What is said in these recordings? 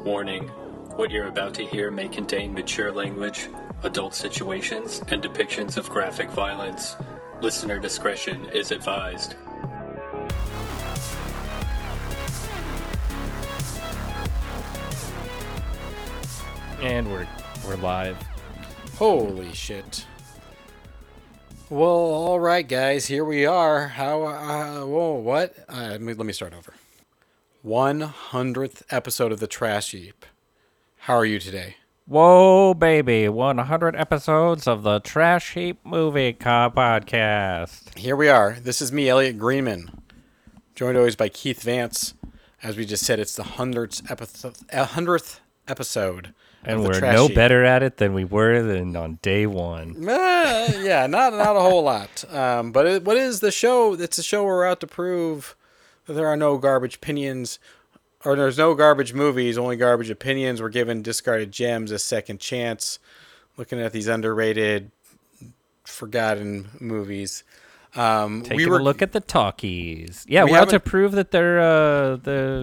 Warning, what you're about to hear may contain mature language, adult situations, and depictions of graphic violence. Listener discretion is advised. And we're live. Holy shit. Well, all right, guys, here we are. What? Let me start over. 100th episode of The Trash Heap. How are you today? Whoa, baby. 100 episodes of the Trash Heap Movie Podcast. Here we are. This is me, Elliot Greenman, joined always by Keith Vance. As we just said, it's the 100th episode. And we're no better at it than we were on day one. Yeah, not a whole lot. But what is the show? It's a show where we're out to prove that there are no garbage opinions, or there's no garbage movies, only garbage opinions. We're giving discarded gems a second chance, looking at these underrated, forgotten movies. Taking a look at the talkies. Yeah, we're out to prove that they're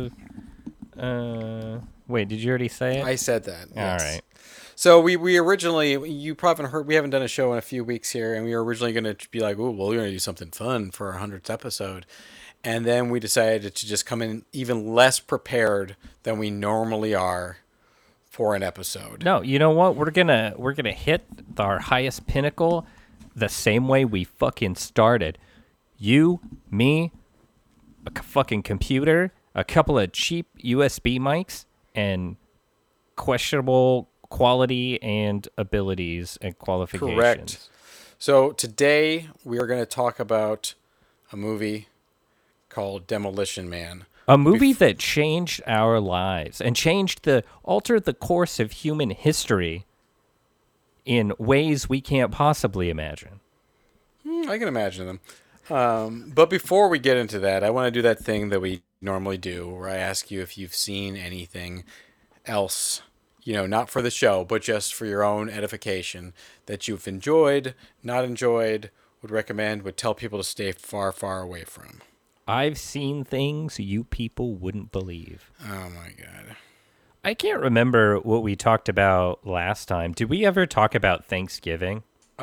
Wait, did you already say it? I said that. Yes. All right. So we originally, you probably haven't heard, we haven't done a show in a few weeks here, and we were originally going to be like, oh, well, we're going to do something fun for our 100th episode. And then we decided to just come in even less prepared than we normally are for an episode. No, you know what? We're gonna hit our highest pinnacle the same way we fucking started. You, me, a fucking computer, a couple of cheap USB mics, and questionable quality and abilities and qualifications. Correct. So today we are going to talk about a movie called Demolition Man. A movie that changed our lives and altered the course of human history in ways we can't possibly imagine. I can imagine them. But before we get into that, I want to do that thing that we normally do where I ask you if you've seen anything else, not for the show, but just for your own edification, that you've enjoyed, not enjoyed, would recommend, would tell people to stay far, far away from. I've seen things you people wouldn't believe. Oh my God. I can't remember what we talked about last time. Did we ever talk about Thanksgiving?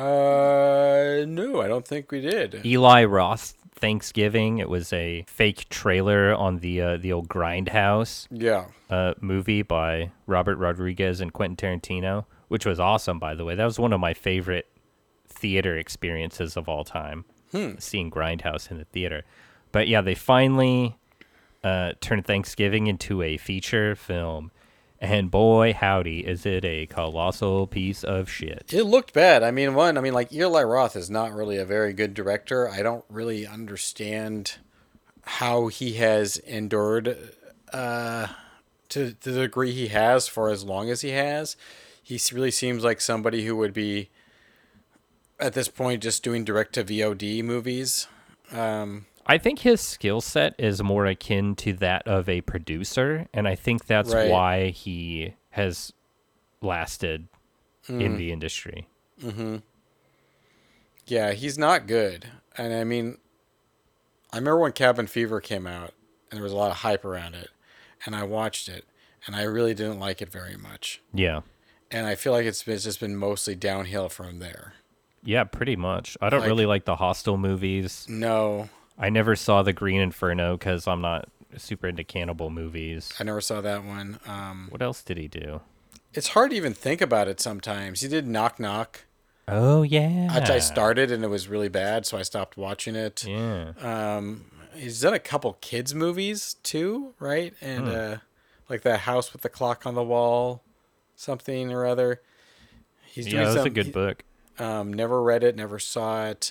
No, I don't think we did. Eli Roth Thanksgiving. It was a fake trailer on the old Grindhouse movie by Robert Rodriguez and Quentin Tarantino, which was awesome, by the way. That was one of my favorite theater experiences of all time, seeing Grindhouse in the theater. But yeah, they finally turned Thanksgiving into a feature film. And boy, howdy, is it a colossal piece of shit. It looked bad. Eli Roth is not really a very good director. I don't really understand how he has endured to the degree he has for as long as he has. He really seems like somebody who would be, at this point, just doing direct-to-VOD movies. I think his skill set is more akin to that of a producer, and I think that's why he has lasted in the industry. Mm-hmm. Yeah, he's not good. And I remember when Cabin Fever came out, and there was a lot of hype around it, and I watched it, and I really didn't like it very much. Yeah. And I feel like it's just been mostly downhill from there. Yeah, pretty much. I don't really like the Hostel movies. No. I never saw The Green Inferno because I'm not super into cannibal movies. I never saw that one. What else did he do? It's hard to even think about it sometimes. He did Knock Knock. Oh, yeah. Which I started and it was really bad, so I stopped watching it. Yeah. He's done a couple kids movies too, right? And like that House with the Clock on the Wall, something or other. That's a good book. Never read it, never saw it.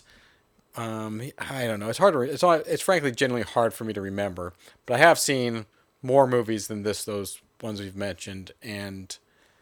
I don't know. It's hard to. It's frankly genuinely hard for me to remember. But I have seen more movies than those ones we've mentioned, and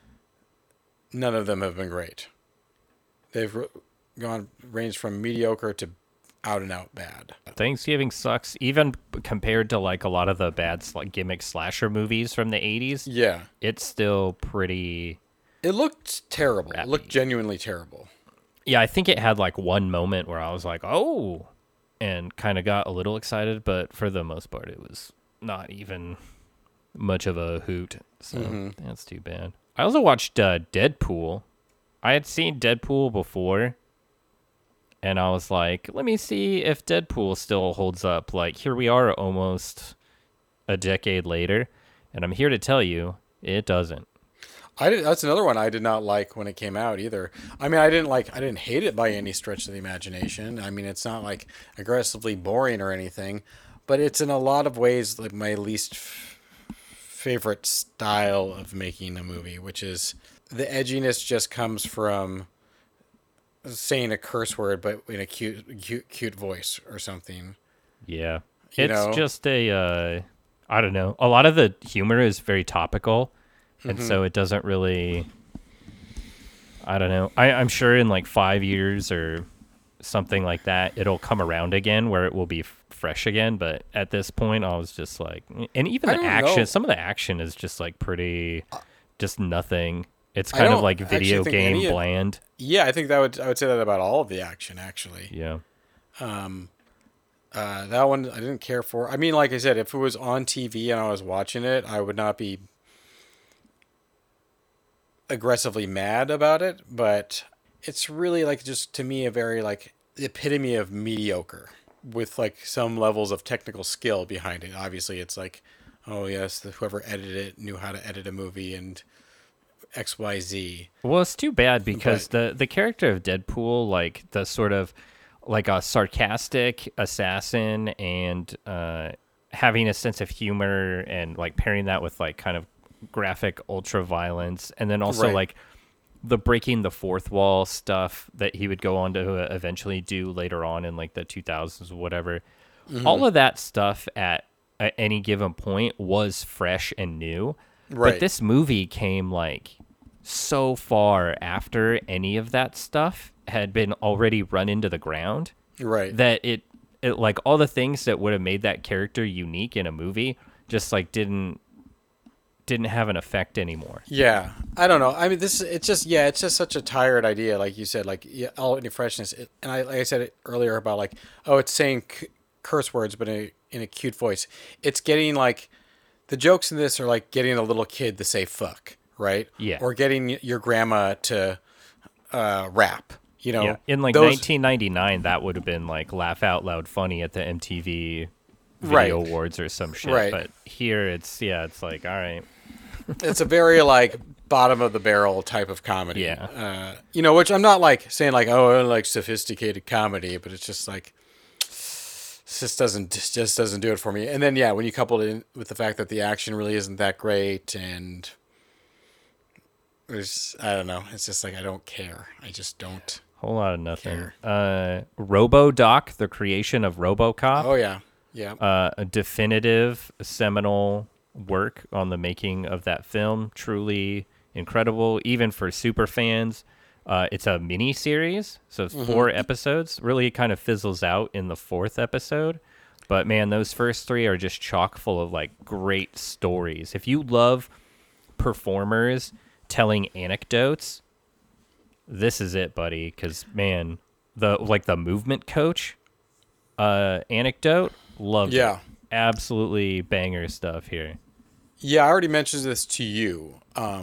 none of them have been great. They've ranged from mediocre to out and out bad. Thanksgiving sucks, even compared to like a lot of the bad gimmick slasher movies from the 80s. Yeah, it's still pretty. It looked terrible. Crappy. It looked genuinely terrible. Yeah, I think it had like one moment where I was like, oh, and kind of got a little excited, but for the most part, it was not even much of a hoot. So that's too bad. I also watched Deadpool. I had seen Deadpool before, and I was like, let me see if Deadpool still holds up. Like, here we are almost a decade later, and I'm here to tell you it doesn't. That's another one I did not like when it came out either. I mean, I didn't hate it by any stretch of the imagination. I mean, it's not like aggressively boring or anything, but it's in a lot of ways like my least favorite style of making a movie, which is the edginess just comes from saying a curse word, but in a cute voice or something. Yeah. It's just I don't know. A lot of the humor is very topical. And so it doesn't really, I don't know. I'm sure in like 5 years or something like that, it'll come around again where it will be fresh again. But at this point, I was just like, and even the action, some of the action is just like pretty, just nothing. It's kind of like video game bland. Yeah, I think I would say that about all of the action, actually. Yeah. That one I didn't care for. I mean, like I said, if it was on TV and I was watching it, I would not be aggressively mad about it, but it's really like just to me a very like the epitome of mediocre with like some levels of technical skill behind it. Obviously it's like, oh yes, whoever edited it knew how to edit a movie and XYZ. Well, it's too bad because the character of Deadpool, like the sort of like a sarcastic assassin and having a sense of humor and like pairing that with like kind of graphic ultra violence, and then also like the breaking the fourth wall stuff that he would go on to eventually do later on in like the 2000s or whatever. All of that stuff at any given point was fresh and new, but this movie came like so far after any of that stuff had been already run into the ground, that it like all the things that would have made that character unique in a movie just like didn't have an effect anymore. Yeah, I don't know. I mean, it's just such a tired idea, like you said, like all any freshness. Like I said it earlier about like, oh, it's saying curse words, but in a cute voice. It's getting like the jokes in this are like getting a little kid to say fuck, right? Yeah. Or getting your grandma to rap. You know, in like 1999, that would have been like laugh out loud funny at the MTV Video Awards or some shit. But here it's like, all right. It's a very like bottom of the barrel type of comedy. Yeah. Which I'm not like saying like, oh, I like sophisticated comedy, but it's just like just doesn't do it for me. And then when you couple it in with the fact that the action really isn't that great, and I don't know, it's just like I don't care. I just don't. Whole lot of nothing. RoboDoc, the creation of RoboCop. Oh yeah. Yeah. A definitive seminal work on the making of that film. Truly incredible, even for super fans. It's a mini series, so it's 4 episodes. Really kind of fizzles out in the 4th episode. But man, those first 3 are just chock full of like great stories. If you love performers telling anecdotes, this is it, buddy. Because man, the movement coach anecdote, loved it. Absolutely banger stuff here. Yeah, I already mentioned this to you,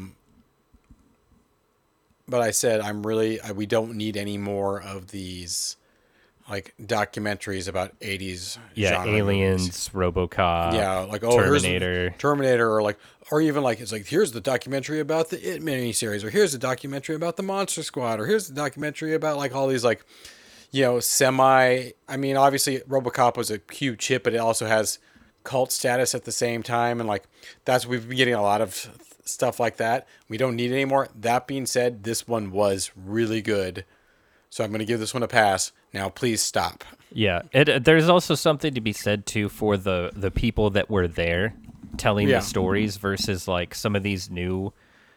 but I said we don't need any more of these like documentaries about 80s genre Aliens, movies. RoboCop, like Terminator, or even like it's like here's the documentary about the It miniseries, or here's the documentary about the Monster Squad, or here's the documentary about like all these like semi. I mean, obviously RoboCop was a huge hit, but it also has cult status at the same time, and like we've been getting a lot of stuff like that. We don't need it anymore. That being said, this one was really good, so I'm going to give this one a pass. Now, please stop. Yeah, there's also something to be said too for the people that were there telling the stories versus like some of these new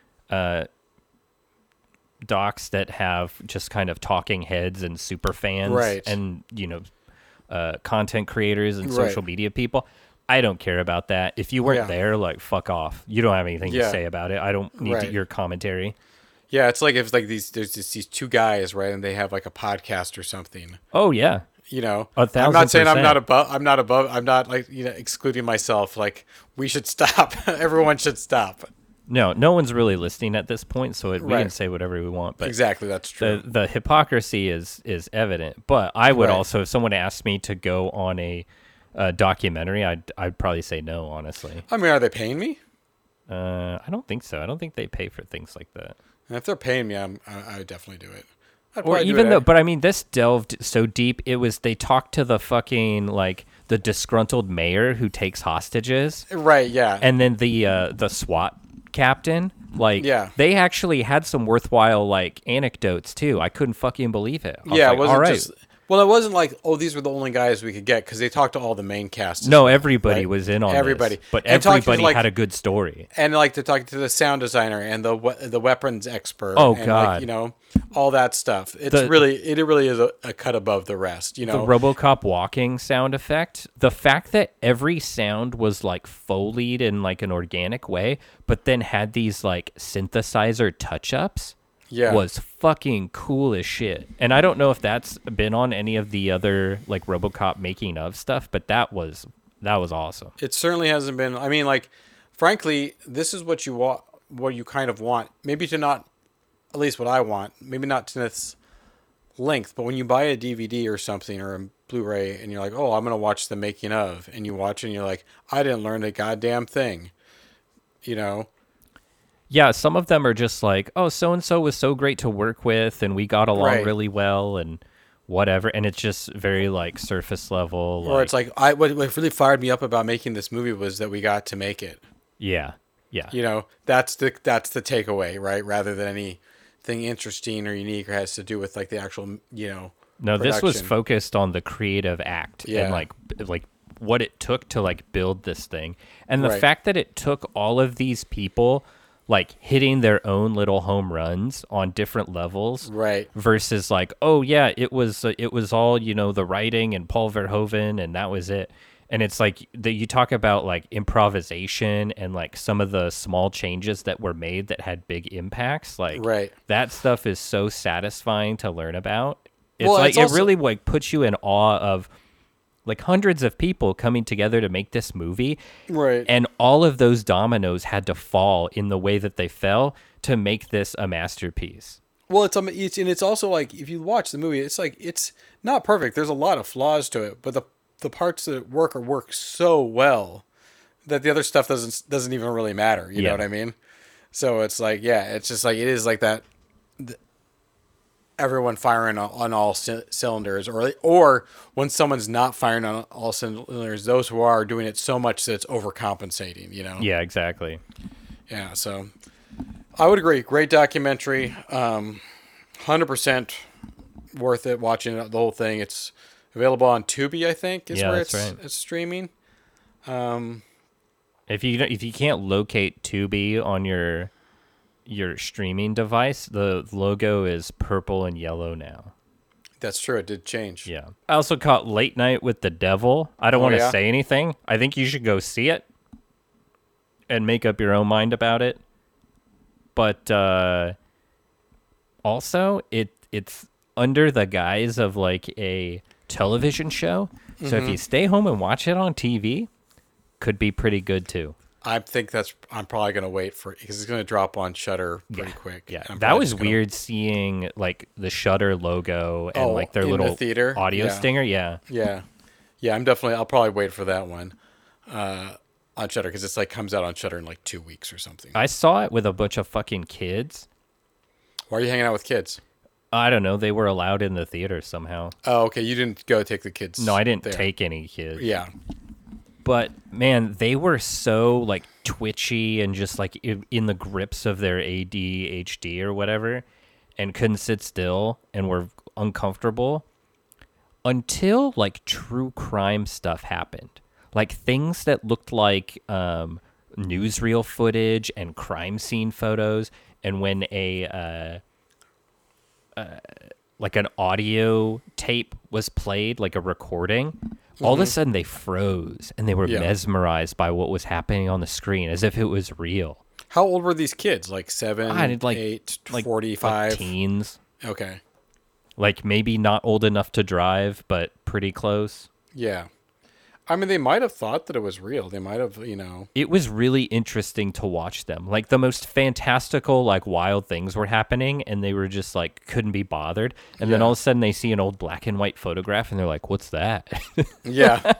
docs that have just kind of talking heads and super fans, and content creators and social media people. I don't care about that. If you weren't there, like, fuck off. You don't have anything to say about it. I don't need your commentary. Yeah, it's like if like there's these 2 guys, right, and they have like a podcast or something. Oh yeah. I'm not saying I'm not above. I'm not like excluding myself. Like we should stop. Everyone should stop. No one's really listening at this point, so we can say whatever we want. But exactly, that's true. The hypocrisy is evident. But I would also, if someone asked me to go on a documentary, I'd probably say no, honestly. I mean, are they paying me? I don't think so. I don't think they pay for things like that. And if they're paying me, I would definitely do it. But I mean, this delved so deep. They talked to the fucking the disgruntled mayor who takes hostages, right? Yeah, and then the SWAT captain. They actually had some worthwhile anecdotes too. I couldn't fucking believe it. It wasn't just. Well, it wasn't like, oh, these were the only guys we could get, because they talked to all the main cast. No, everybody was in on everybody. This, but everybody had a good story. And they're talking to the sound designer and the weapons expert. Oh, and God. all that stuff. It really is a cut above the rest. The RoboCop walking sound effect. The fact that every sound was Foleyed in an organic way, but then had these synthesizer touch-ups. Yeah. Was fucking cool as shit. And I don't know if that's been on any of the other RoboCop making of stuff, but that was awesome. It certainly hasn't been. I mean, frankly, this is what you want, what you kind of want. Maybe to not, at least what I want, maybe not to this length, but when you buy a DVD or something or a Blu-ray and you're like, oh, I'm going to watch the making of, and you watch it and you're like, I didn't learn a goddamn thing, Yeah, some of them are just oh, so-and-so was so great to work with, and we got along really well, and whatever. And it's just very, surface level. Or it's what really fired me up about making this movie was that we got to make it. Yeah. That's the takeaway, right? Rather than anything interesting or unique or has to do with, the actual, No, production. This was focused on the creative act and, what it took to, build this thing. And the fact that it took all of these people hitting their own little home runs on different levels, right? Versus oh yeah, it was all the writing and Paul Verhoeven and that was it. And it's you talk about improvisation and some of the small changes that were made that had big impacts. That stuff is so satisfying to learn about. It's it really puts you in awe of hundreds of people coming together to make this movie. Right. And all of those dominoes had to fall in the way that they fell to make this a masterpiece. Well, it's also if you watch the movie, it's not perfect. There's a lot of flaws to it, but the parts that work so well that the other stuff doesn't even really matter. You know what I mean? So it's it's just it is that everyone firing on all cylinders, or when someone's not firing on all cylinders, those who are doing it so much that it's overcompensating, Yeah, exactly. Yeah, so I would agree. Great documentary. 100% worth it watching the whole thing. It's available on Tubi, I think, is where it's streaming. If you can't locate Tubi on your streaming device, the logo is purple and yellow now. That's true. It did change. Yeah. I also caught Late Night with the Devil. I don't want to say anything. I think you should go see it and make up your own mind about it. But also, it's under the guise of a television show. Mm-hmm. So if you stay home and watch it on TV, could be pretty good too. I think I'm probably going to wait for it because it's going to drop on Shudder pretty quick. Yeah, that was weird seeing the Shudder logo and their little theater audio stinger. Yeah. I'll probably wait for that one on Shudder because it's comes out on Shudder in 2 weeks or something. I saw it with a bunch of fucking kids. Why are you hanging out with kids? I don't know. They were allowed in the theater somehow. Oh, okay. You didn't go take the kids. No, I didn't take any kids. Yeah. But man, they were so twitchy and just in the grips of their ADHD or whatever, and couldn't sit still and were uncomfortable until true crime stuff happened. Things that looked like newsreel footage and crime scene photos, and when an audio tape was played, a recording. All of a sudden they froze and they were mesmerized by what was happening on the screen as if it was real. How old were these kids? 7, 8, 45? Teens. Okay. Maybe not old enough to drive, but pretty close. Yeah. I mean, they might have thought that it was real. They might have, It was really interesting to watch them. Like, the most fantastical, like, wild things were happening, and they were just, like, couldn't be bothered. And then all of a sudden they see an old black and white photograph, and they're like, what's that? Yeah.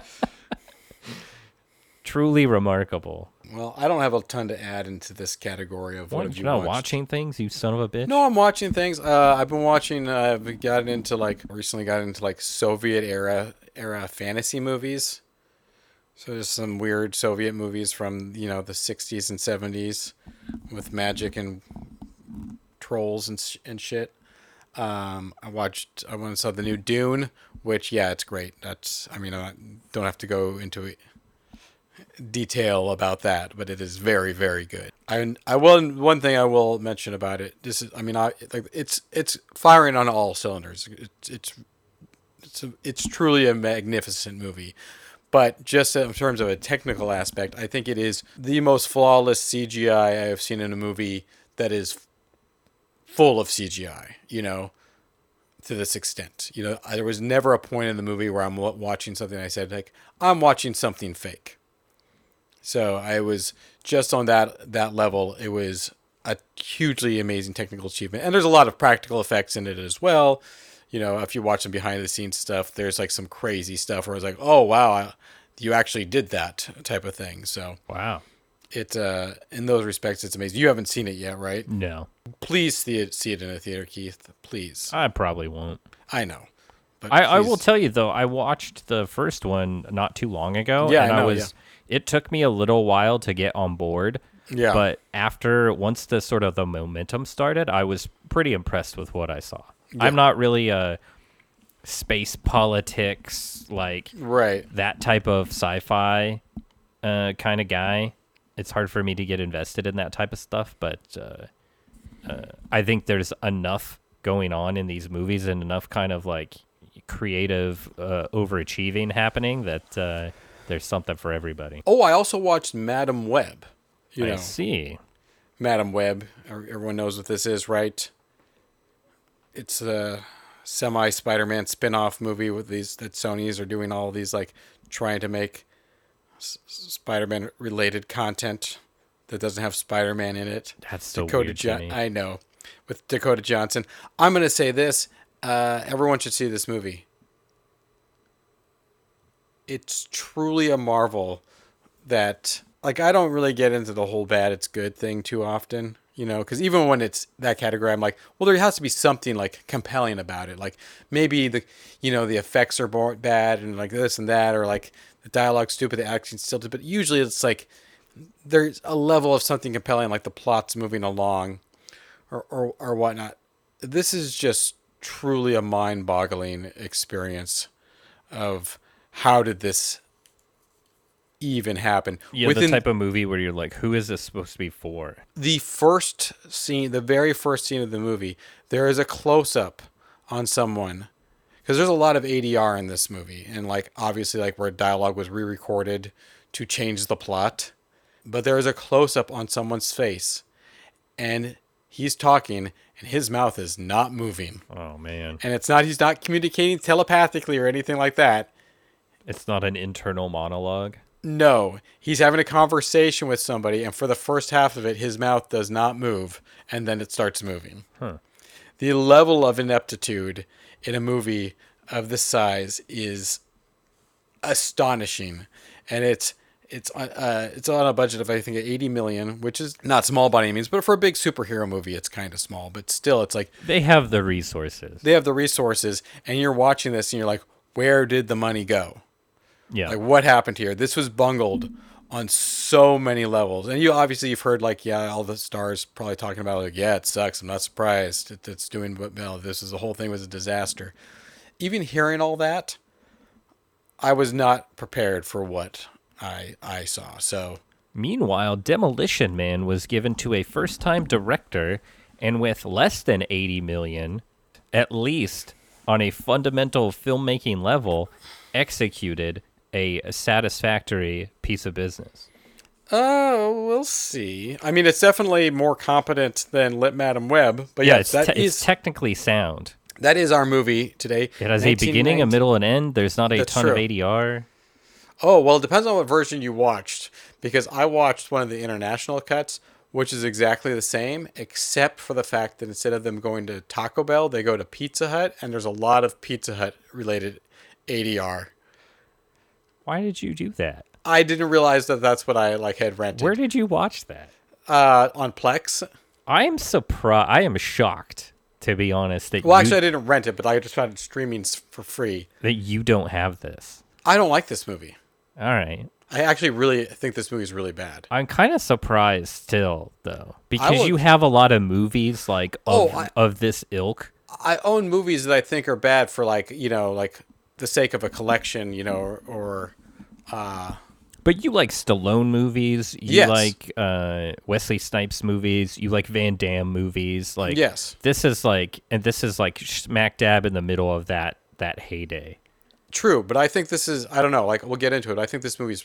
Truly remarkable. Well, I don't have a ton to add into this category of what have you not watched. watching things, you son of a bitch? No, I'm watching things. I've been watching. I've recently got into like Soviet era fantasy movies. So there's some weird Soviet movies from the 60s and 70s with magic and trolls and shit. I went and saw the new Dune, which it's great. I don't have to go into detail about that, but it is very, very good. One thing I will mention about it. It's firing on all cylinders. It's truly a magnificent movie. But just in terms of a technical aspect, I think it is the most flawless CGI I have seen in a movie that is full of CGI, to this extent. There was never a point in the movie where I'm watching something and I said, like, I'm watching something fake. So I was just on that level. It was a hugely amazing technical achievement. And there's a lot of practical effects in it as well. If you watch some behind the scenes stuff, there's like some crazy stuff where it's like, oh, wow, you actually did that type of thing. So wow, it in those respects, it's amazing. You haven't seen it yet, right? No. Please see it in a theater, Keith. Please. I probably won't. I know. But I will tell you, though, I watched the first one not too long ago. Yeah, and it took me a little while to get on board. Yeah. But once the sort of the momentum started, I was pretty impressed with what I saw. Yeah. I'm not really a space politics, like that type of sci-fi kind of guy. It's hard for me to get invested in that type of stuff, but I think there's enough going on in these movies and enough kind of like creative overachieving happening that there's something for everybody. Oh, I also watched Madam Web. I see. Madam Web. Everyone knows what this is, right? It's a semi-Spider-Man spin-off movie with that Sony's are doing all these, like, trying to make Spider-Man related content that doesn't have Spider-Man in it. That's so weird to me. I know. With Dakota Johnson. I'm going to say this. Everyone should see this movie. It's truly a marvel that, like, I don't really get into the whole bad it's good thing too often. Because even when it's that category, I'm like, well, there has to be something like compelling about it. Like maybe the effects are bad and like this and that, or like the dialogue's stupid, the action's stupid. But usually it's like there's a level of something compelling, like the plot's moving along, or whatnot. This is just truly a mind-boggling experience of how did this even happen. Yeah, the type of movie where you're like, who is this supposed to be for? The very first scene of the movie, there is a close-up on someone, because there's a lot of ADR in this movie, and like obviously like where dialogue was re-recorded to change the plot, but there is a close-up on someone's face, and he's talking, and his mouth is not moving. Oh man! And he's not communicating telepathically or anything like that. It's not an internal monologue. No, he's having a conversation with somebody, and for the first half of it, his mouth does not move, and then it starts moving. Huh. The level of ineptitude in a movie of this size is astonishing, and it's on a budget of I think $80 million, which is not small by any means, but for a big superhero movie, it's kind of small. But still, it's like they have the resources. And you're watching this, and you're like, where did the money go? Yeah. Like, what happened here? This was bungled on so many levels. And you've heard, like, all the stars probably talking about, like, it sucks. I'm not surprised it's doing well. The whole thing was a disaster. Even hearing all that, I was not prepared for what I saw. So, meanwhile, Demolition Man was given to a first-time director, and with less than $80 million, at least on a fundamental filmmaking level, executed a satisfactory piece of business. We'll see. It's definitely more competent than Lit Madam Web, but yeah, it's technically sound. That is our movie today. It has a beginning, a middle, and end. There's not a ton of ADR. Oh, well, it depends on what version you watched. Because I watched one of the international cuts, which is exactly the same, except for the fact that instead of them going to Taco Bell, they go to Pizza Hut, and there's a lot of Pizza Hut related ADR. Why did you do that? I didn't realize that that's what I had rented. Where did you watch that? On Plex. I am surprised. I am shocked, to be honest. Actually, I didn't rent it, but I just found it streaming for free. That you don't have this. I don't like this movie. All right. I actually really think this movie is really bad. I'm kind of surprised still, though, because you have a lot of movies of this ilk. I own movies that I think are bad for the sake of a collection, or. But you like Stallone movies. You like Wesley Snipes movies. You like Van Damme movies. Like yes, this is like smack dab in the middle of that heyday. True, but I think this is, I don't know, we'll get into it. I think this movie's,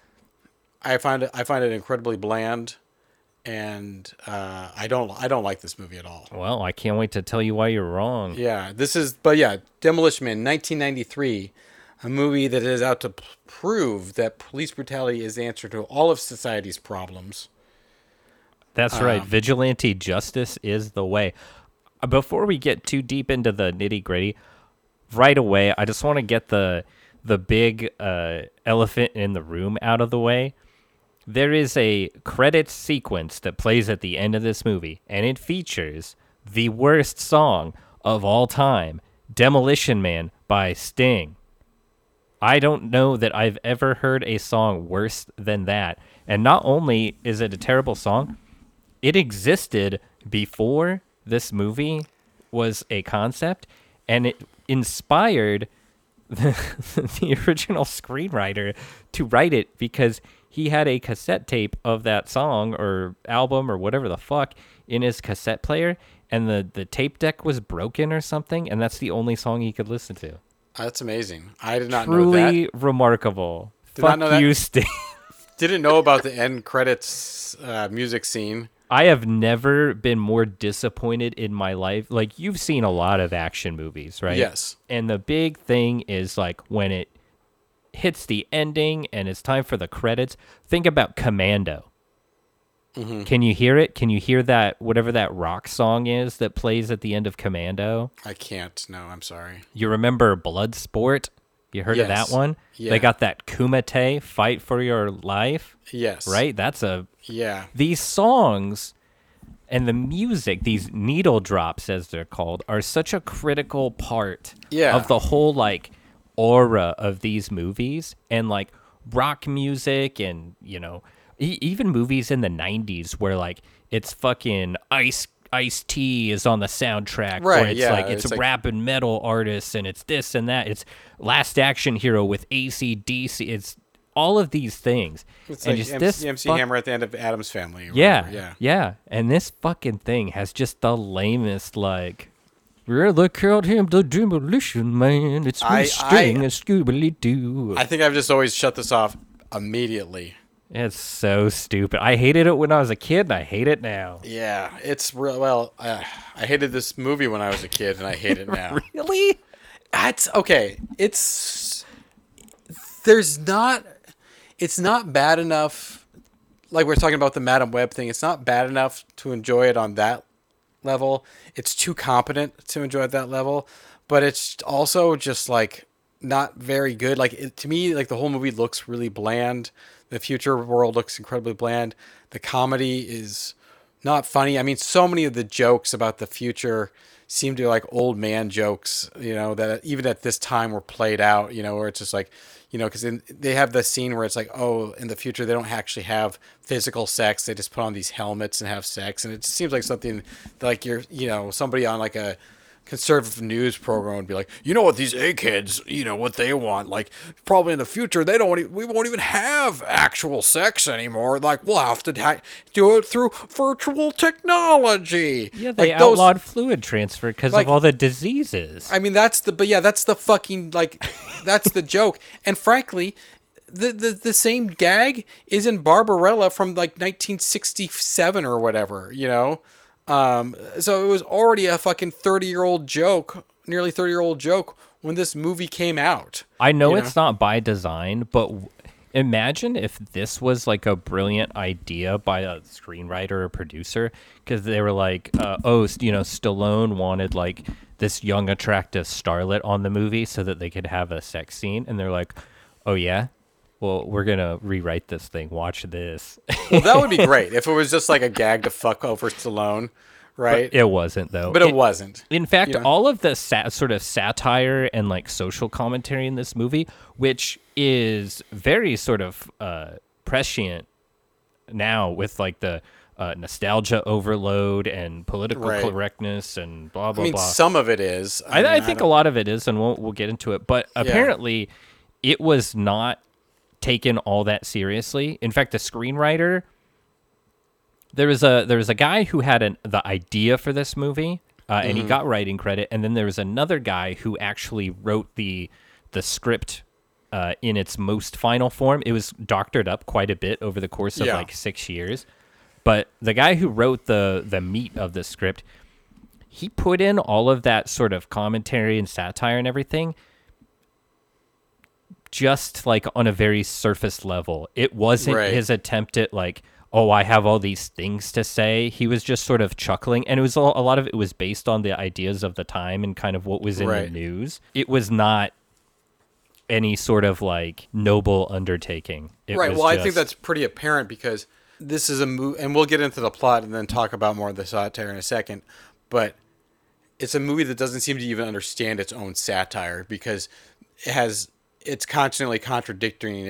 I find it incredibly bland, and I don't like this movie at all. Well, I can't wait to tell you why you're wrong. Yeah, Demolition Man, 1993, a movie that is out to prove that police brutality is the answer to all of society's problems. That's right. Vigilante justice is the way. Before we get too deep into the nitty-gritty, right away, I just want to get the big elephant in the room out of the way. There is a credits sequence that plays at the end of this movie, and it features the worst song of all time, Demolition Man by Sting. I don't know that I've ever heard a song worse than that. And not only is it a terrible song, it existed before this movie was a concept, and it inspired the original screenwriter to write it because he had a cassette tape of that song or album or whatever the fuck in his cassette player, and the tape deck was broken or something, and that's the only song he could listen to. That's amazing. I did not know that. Truly remarkable. Did not know that. You, Sting. Didn't know about the end credits music scene. I have never been more disappointed in my life. Like, you've seen a lot of action movies, right? Yes. And the big thing is, when it hits the ending and it's time for the credits, think about Commando. Mm-hmm. Can you hear it? Can you hear that, whatever that rock song is that plays at the end of Commando? I can't. No, I'm sorry. You remember Bloodsport? You heard of that one? Yeah. They got that Kumite, Fight for Your Life. Yes. Right? That's yeah. These songs and the music, these needle drops as they're called, are such a critical part of the whole aura of these movies, and rock music, and even movies in the 90s where it's fucking Ice-T is on the soundtrack, right? Or it's it's rap and metal artists, and it's this and that. It's Last Action Hero with AC/DC. It's all of these things. It's and like MC Hammer at the end of Addams Family. Yeah. And this fucking thing has just the lamest really called him the Demolition Man. It's me Sting and Scooby-Doo. I think I've just always shut this off immediately. It's so stupid. I hated it when I was a kid, and I hate it now. Yeah, it's real. Well, I hated this movie when I was a kid, and I hate it now. Really? That's okay. It's not bad enough. Like we're talking about the Madam Web thing, it's not bad enough to enjoy it on that level. It's too competent to enjoy at that level, but it's also just not very good. To me, the whole movie looks really bland. The future world looks incredibly bland. The comedy is not funny. I mean, so many of the jokes about the future seem to be old man jokes, that even at this time were played out, where it's just because they have the scene where it's in the future they don't actually have physical sex. They just put on these helmets and have sex. And it just seems like something that you're, somebody on a conservative news program would be what these eggheads, what they want. Probably in the future, we won't even have actual sex anymore. We'll have to do it through virtual technology. Yeah, they outlawed fluid transfer because of all the diseases. I mean, that's the fucking, that's the joke. And frankly, the same gag is in Barbarella from 1967 or whatever, So it was already a fucking 30-year-old joke nearly 30-year-old joke when this movie came out. I know it's not by design, but imagine if this was like a brilliant idea by a screenwriter or producer, because they were like, Stallone wanted like this young, attractive starlet on the movie so that they could have a sex scene. And they're like, oh, yeah? Well, we're going to rewrite this thing. Watch this. Well, that would be great if it was just like a gag to fuck over Stallone, right? But it wasn't, though. But it wasn't. In fact, all of the sort of satire and like social commentary in this movie, which is very sort of prescient now with like the nostalgia overload and political correctness and blah, blah, blah. Some of it is. I think a lot of it is, and we'll get into it. But apparently it was not taken all that seriously. In fact, the screenwriter, there was a guy who had the idea for this movie, and he got writing credit, and then there was another guy who actually wrote the script in its most final form. It was doctored up quite a bit over the course of like 6 years, but the guy who wrote the meat of the script, he put in all of that sort of commentary and satire and everything just like on a very surface level. It wasn't his attempt at like, oh, I have all these things to say. He was just sort of chuckling, and it was a lot of it was based on the ideas of the time and kind of what was in the news. It was not any sort of like noble undertaking. Well, I think that's pretty apparent because this is a movie, and we'll get into the plot and then talk about more of the satire in a second, but it's a movie that doesn't seem to even understand its own satire because it's constantly contradicting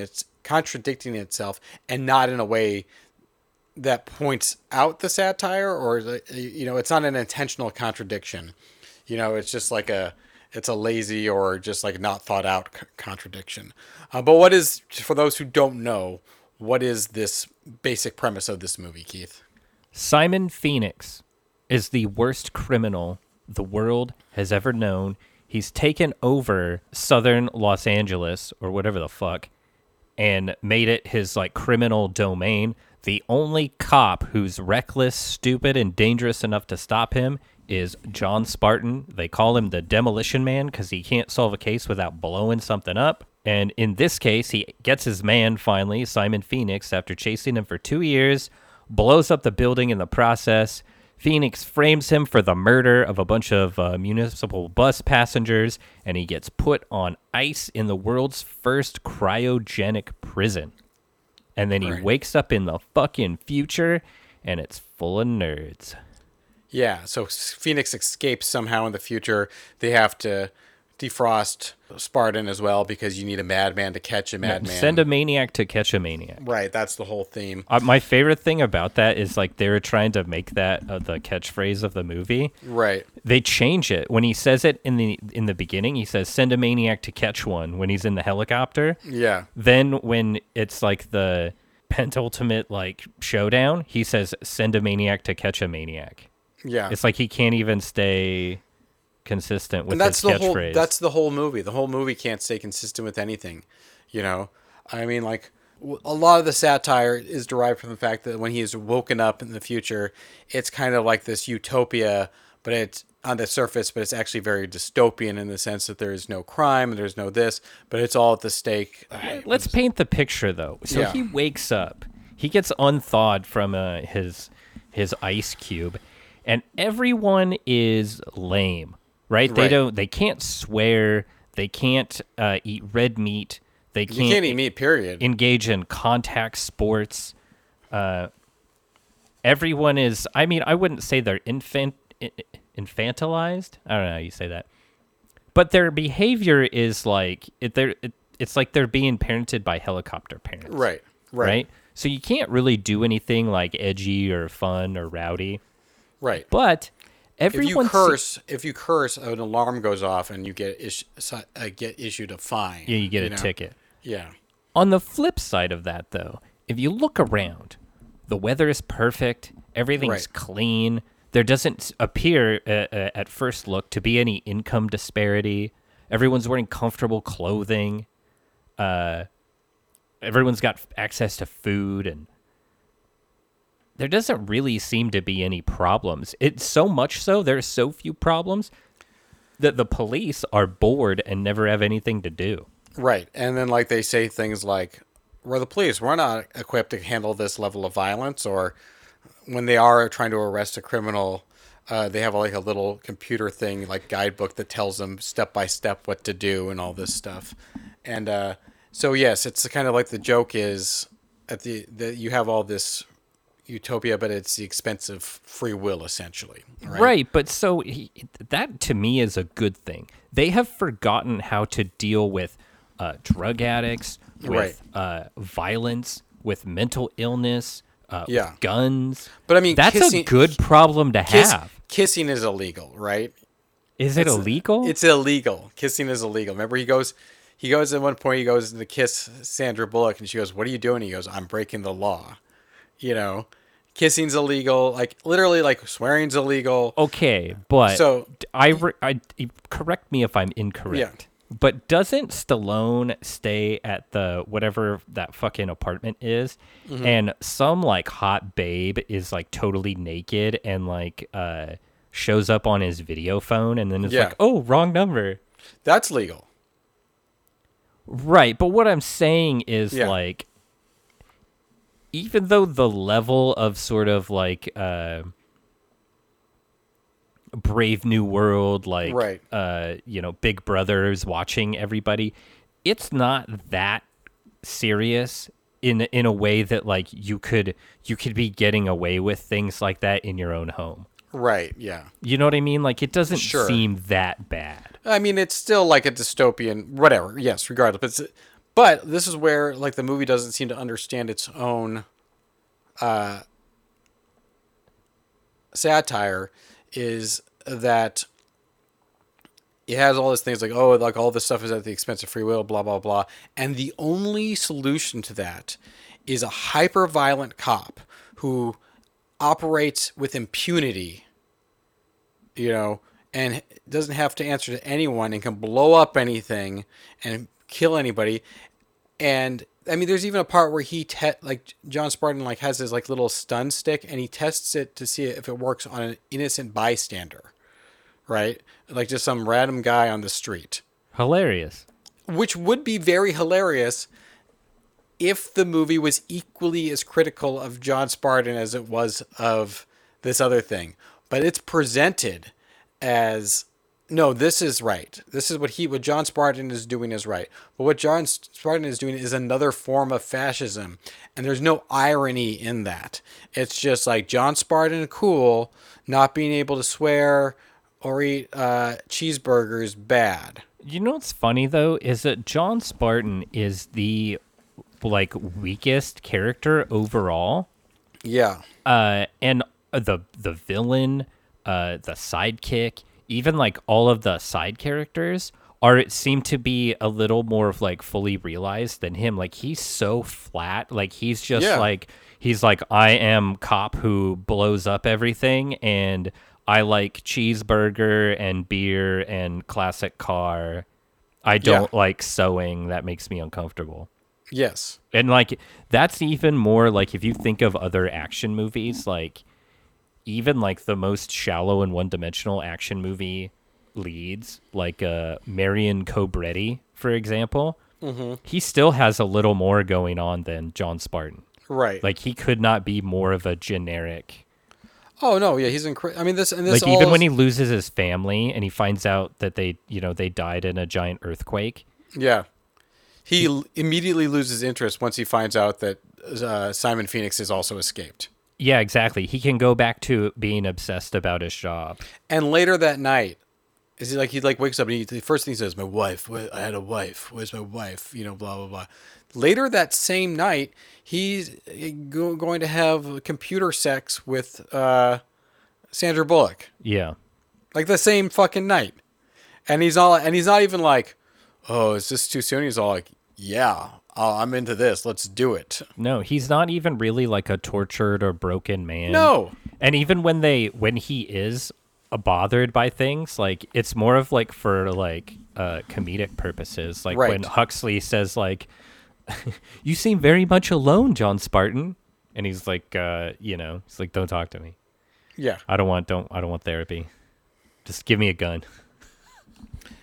itself, and not in a way that points out the satire, or it's not an intentional contradiction. It's just like it's a lazy or just like not thought out contradiction. But what is, for those who don't know, what is this basic premise of this movie, Keith? Simon Phoenix is the worst criminal the world has ever known. He's taken over southern Los Angeles, or whatever the fuck, and made it his like criminal domain. The only cop who's reckless, stupid, and dangerous enough to stop him is John Spartan. They call him the Demolition Man because he can't solve a case without blowing something up. And in this case, he gets his man finally, Simon Phoenix, after chasing him for 2 years, blows up the building in the process. Phoenix frames him for the murder of a bunch of municipal bus passengers, and he gets put on ice in the world's first cryogenic prison. And then he wakes up in the fucking future, and it's full of nerds. Yeah, so Phoenix escapes somehow in the future. They have to defrost Spartan as well because you need a madman to catch a madman. Send a maniac to catch a maniac. Right, that's the whole theme. My favorite thing about that is like they were trying to make that the catchphrase of the movie. Right. They change it when he says it in the beginning. He says, "Send a maniac to catch one" when he's in the helicopter. Yeah. Then when it's like the penultimate like showdown, he says, "Send a maniac to catch a maniac." Yeah. It's like he can't even stay consistent with his catchphrase. That's the whole movie. The whole movie can't stay consistent with anything. I mean, like, a lot of the satire is derived from the fact that when he is woken up in the future, it's kind of like this utopia, but it's on the surface, but it's actually very dystopian in the sense that there is no crime and there's no this, but it's all at the stake. Let's paint the picture, though. So he wakes up, he gets unthawed from his ice cube, and everyone is lame. Right? They can't swear. They can't eat red meat. You can't eat meat, period. Engage in contact sports. Everyone is, I mean, I wouldn't say they're infantilized. I don't know how you say that. But their behavior is like, it's like they're being parented by helicopter parents. Right? So you can't really do anything like edgy or fun or rowdy. Right. But if you curse, an alarm goes off and you get issued a fine. Yeah, you get a ticket. Yeah. On the flip side of that, though, if you look around, the weather is perfect. Everything's clean. There doesn't appear at first look to be any income disparity. Everyone's wearing comfortable clothing. Everyone's got access to food, and there doesn't really seem to be any problems. It's so much so, there's so few problems that the police are bored and never have anything to do. Right. And then like they say things like, we're the police, we're not equipped to handle this level of violence. Or when they are trying to arrest a criminal, they have like a little computer thing, like guidebook, that tells them step by step what to do and all this stuff. And so yes, it's kind of like the joke is at the you have all this utopia, but it's the expense of free will, essentially. Right, but so that to me is a good thing. They have forgotten how to deal with drug addicts, with violence, with mental illness, with guns. But I mean, that's a good problem to have. Kissing is illegal, right? Is it illegal? It's illegal. Kissing is illegal. Remember, he goes at one point, he goes to kiss Sandra Bullock, and she goes, "What are you doing?" He goes, "I'm breaking the law." You know, kissing's illegal. Like literally, like swearing's illegal. Okay, but so I correct me if I'm incorrect. Yeah. But doesn't Stallone stay at the whatever that fucking apartment is, and some like hot babe is like totally naked and like shows up on his video phone, and then it's like, oh, wrong number. That's legal. Right, but what I'm saying is like, even though the level of sort of like Brave New World, like Big Brother's watching everybody, it's not that serious in a way that like you could be getting away with things like that in your own home. Right, yeah. You know what I mean? Like, it doesn't seem that bad. I mean, it's still like a dystopian, whatever, yes, regardless. But this is where, like, the movie doesn't seem to understand its own satire, is that it has all these things like, oh, like, all this stuff is at the expense of free will, blah, blah, blah. And the only solution to that is a hyper-violent cop who operates with impunity, you know, and doesn't have to answer to anyone and can blow up anything and kill anybody. And I mean, there's even a part where like John Spartan like has his like little stun stick and he tests it to see if it works on an innocent bystander, right? Like just some random guy on the street. Hilarious. Which would be very hilarious if the movie was equally as critical of John Spartan as it was of this other thing. But it's presented as, no, this is right. This is what John Spartan is doing is right. But what John Spartan is doing is another form of fascism. And there's no irony in that. It's just like John Spartan, cool, not being able to swear or eat cheeseburgers, bad. You know what's funny, though, is that John Spartan is the like weakest character overall. Yeah. And the villain, the sidekick, even like all of the side characters seem to be a little more of like fully realized than him. Like he's so flat. Like he's just he's like, I am cop who blows up everything, and I like cheeseburger and beer and classic car. I don't like sewing. That makes me uncomfortable. Yes. And like that's even more like if you think of other action movies, like even like the most shallow and one-dimensional action movie leads, like Marion Cobretti, for example, he still has a little more going on than John Spartan. Right. Like he could not be more of a generic. Oh no, yeah, he's incredible. I mean, this like even when he loses his family and he finds out that they died in a giant earthquake. Yeah. He immediately loses interest once he finds out that Simon Phoenix has also escaped. Yeah, exactly. He can go back to being obsessed about his job. And later that night, he wakes up and the first thing he says, "My wife. I had a wife. Where's my wife?" You know, blah blah blah. Later that same night, he's going to have computer sex with Sandra Bullock. Yeah, like the same fucking night, and he's not even like, "Oh, is this too soon?" He's all like, "Yeah, I'm into this. Let's do it." No, he's not even really like a tortured or broken man. No. And even when he is bothered by things, like it's more of like for like comedic purposes. Like when Huxley says like, "You seem very much alone, John Spartan," and he's like, he's like, "Don't talk to me. Yeah. I don't want therapy. Just give me a gun."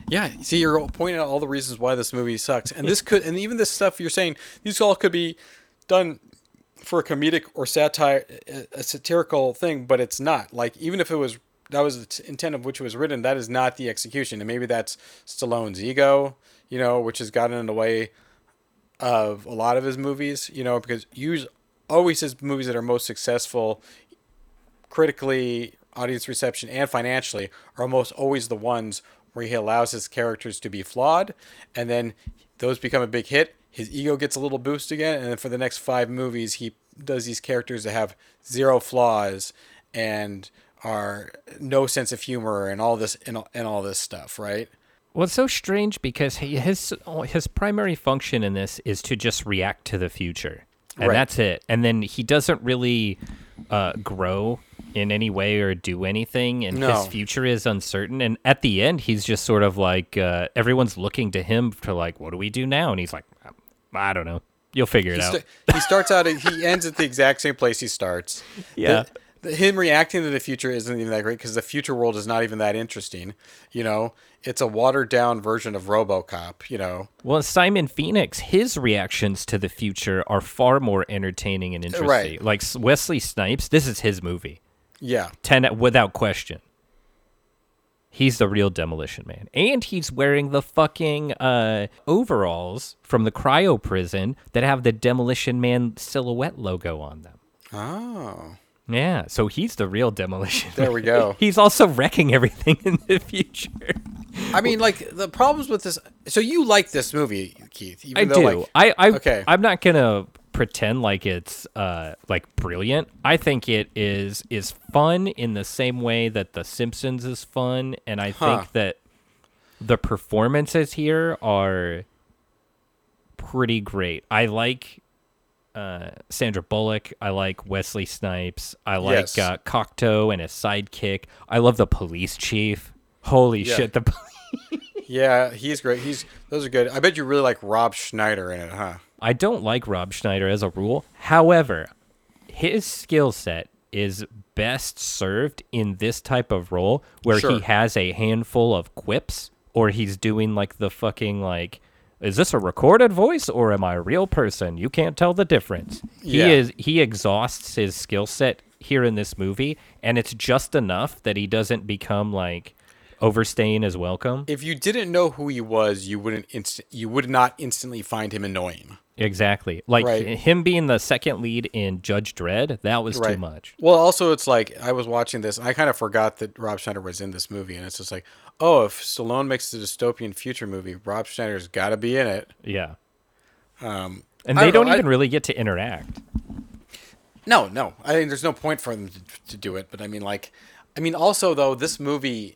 Yeah, see, you're pointing out all the reasons why this movie sucks, and this could, and even this stuff you're saying, these all could be done for a comedic or satire, a satirical thing, but it's not. Like, even if it was, that was the intent of which it was written, that is not the execution, and maybe that's Stallone's ego, which has gotten in the way of a lot of his movies, because always his movies that are most successful critically, audience reception, and financially are almost always the ones where he allows his characters to be flawed, and then those become a big hit. His ego gets a little boost again, and then for the next 5 movies, he does these characters that have 0 flaws and are no sense of humor and all this and all this stuff, right? Well, it's so strange because his primary function in this is to just react to the future, and that's it. And then he doesn't really grow in any way or do anything, and his future is uncertain. And at the end, he's just sort of like everyone's looking to him to like, what do we do now? And he's like, I don't know. You'll figure it out. He starts out. He ends at the exact same place he starts. Yeah. Him reacting to the future isn't even that great because the future world is not even that interesting. It's a watered down version of RoboCop. Well, Simon Phoenix, his reactions to the future are far more entertaining and interesting. Right. Like Wesley Snipes, this is his movie. Yeah. 10 without question. He's the real Demolition Man. And he's wearing the fucking overalls from the cryo prison that have the Demolition Man silhouette logo on them. Oh. Yeah, so he's the real Demolition Man. There we go. He's also wrecking everything in the future. I mean, like, the problems with this... So you like this movie, Keith? I do. Okay. I'm not going to pretend like it's like brilliant. I think it is fun in the same way that The Simpsons is fun, and I think that the performances here are pretty great. I like Sandra Bullock. I like Wesley Snipes. I like Cocteau and his sidekick. I love the police chief. Holy shit, the police. Yeah, he's great. Those are good. I bet you really like Rob Schneider in it, huh? I don't like Rob Schneider as a rule. However, his skill set is best served in this type of role where he has a handful of quips, or he's doing like the fucking like, is this a recorded voice or am I a real person? You can't tell the difference. He exhausts his skill set here in this movie, and it's just enough that he doesn't become like overstaying his welcome. If you didn't know who he was, you would not instantly find him annoying. Exactly. Like him being the second lead in Judge Dredd, that was too much. Well, also it's like I was watching this and I kind of forgot that Rob Schneider was in this movie, and it's just like, oh, if Stallone makes a dystopian future movie, Rob Schneider's got to be in it. Yeah. And they don't even really get to interact. No. I mean, there's no point for them to do it, but I mean, also though, this movie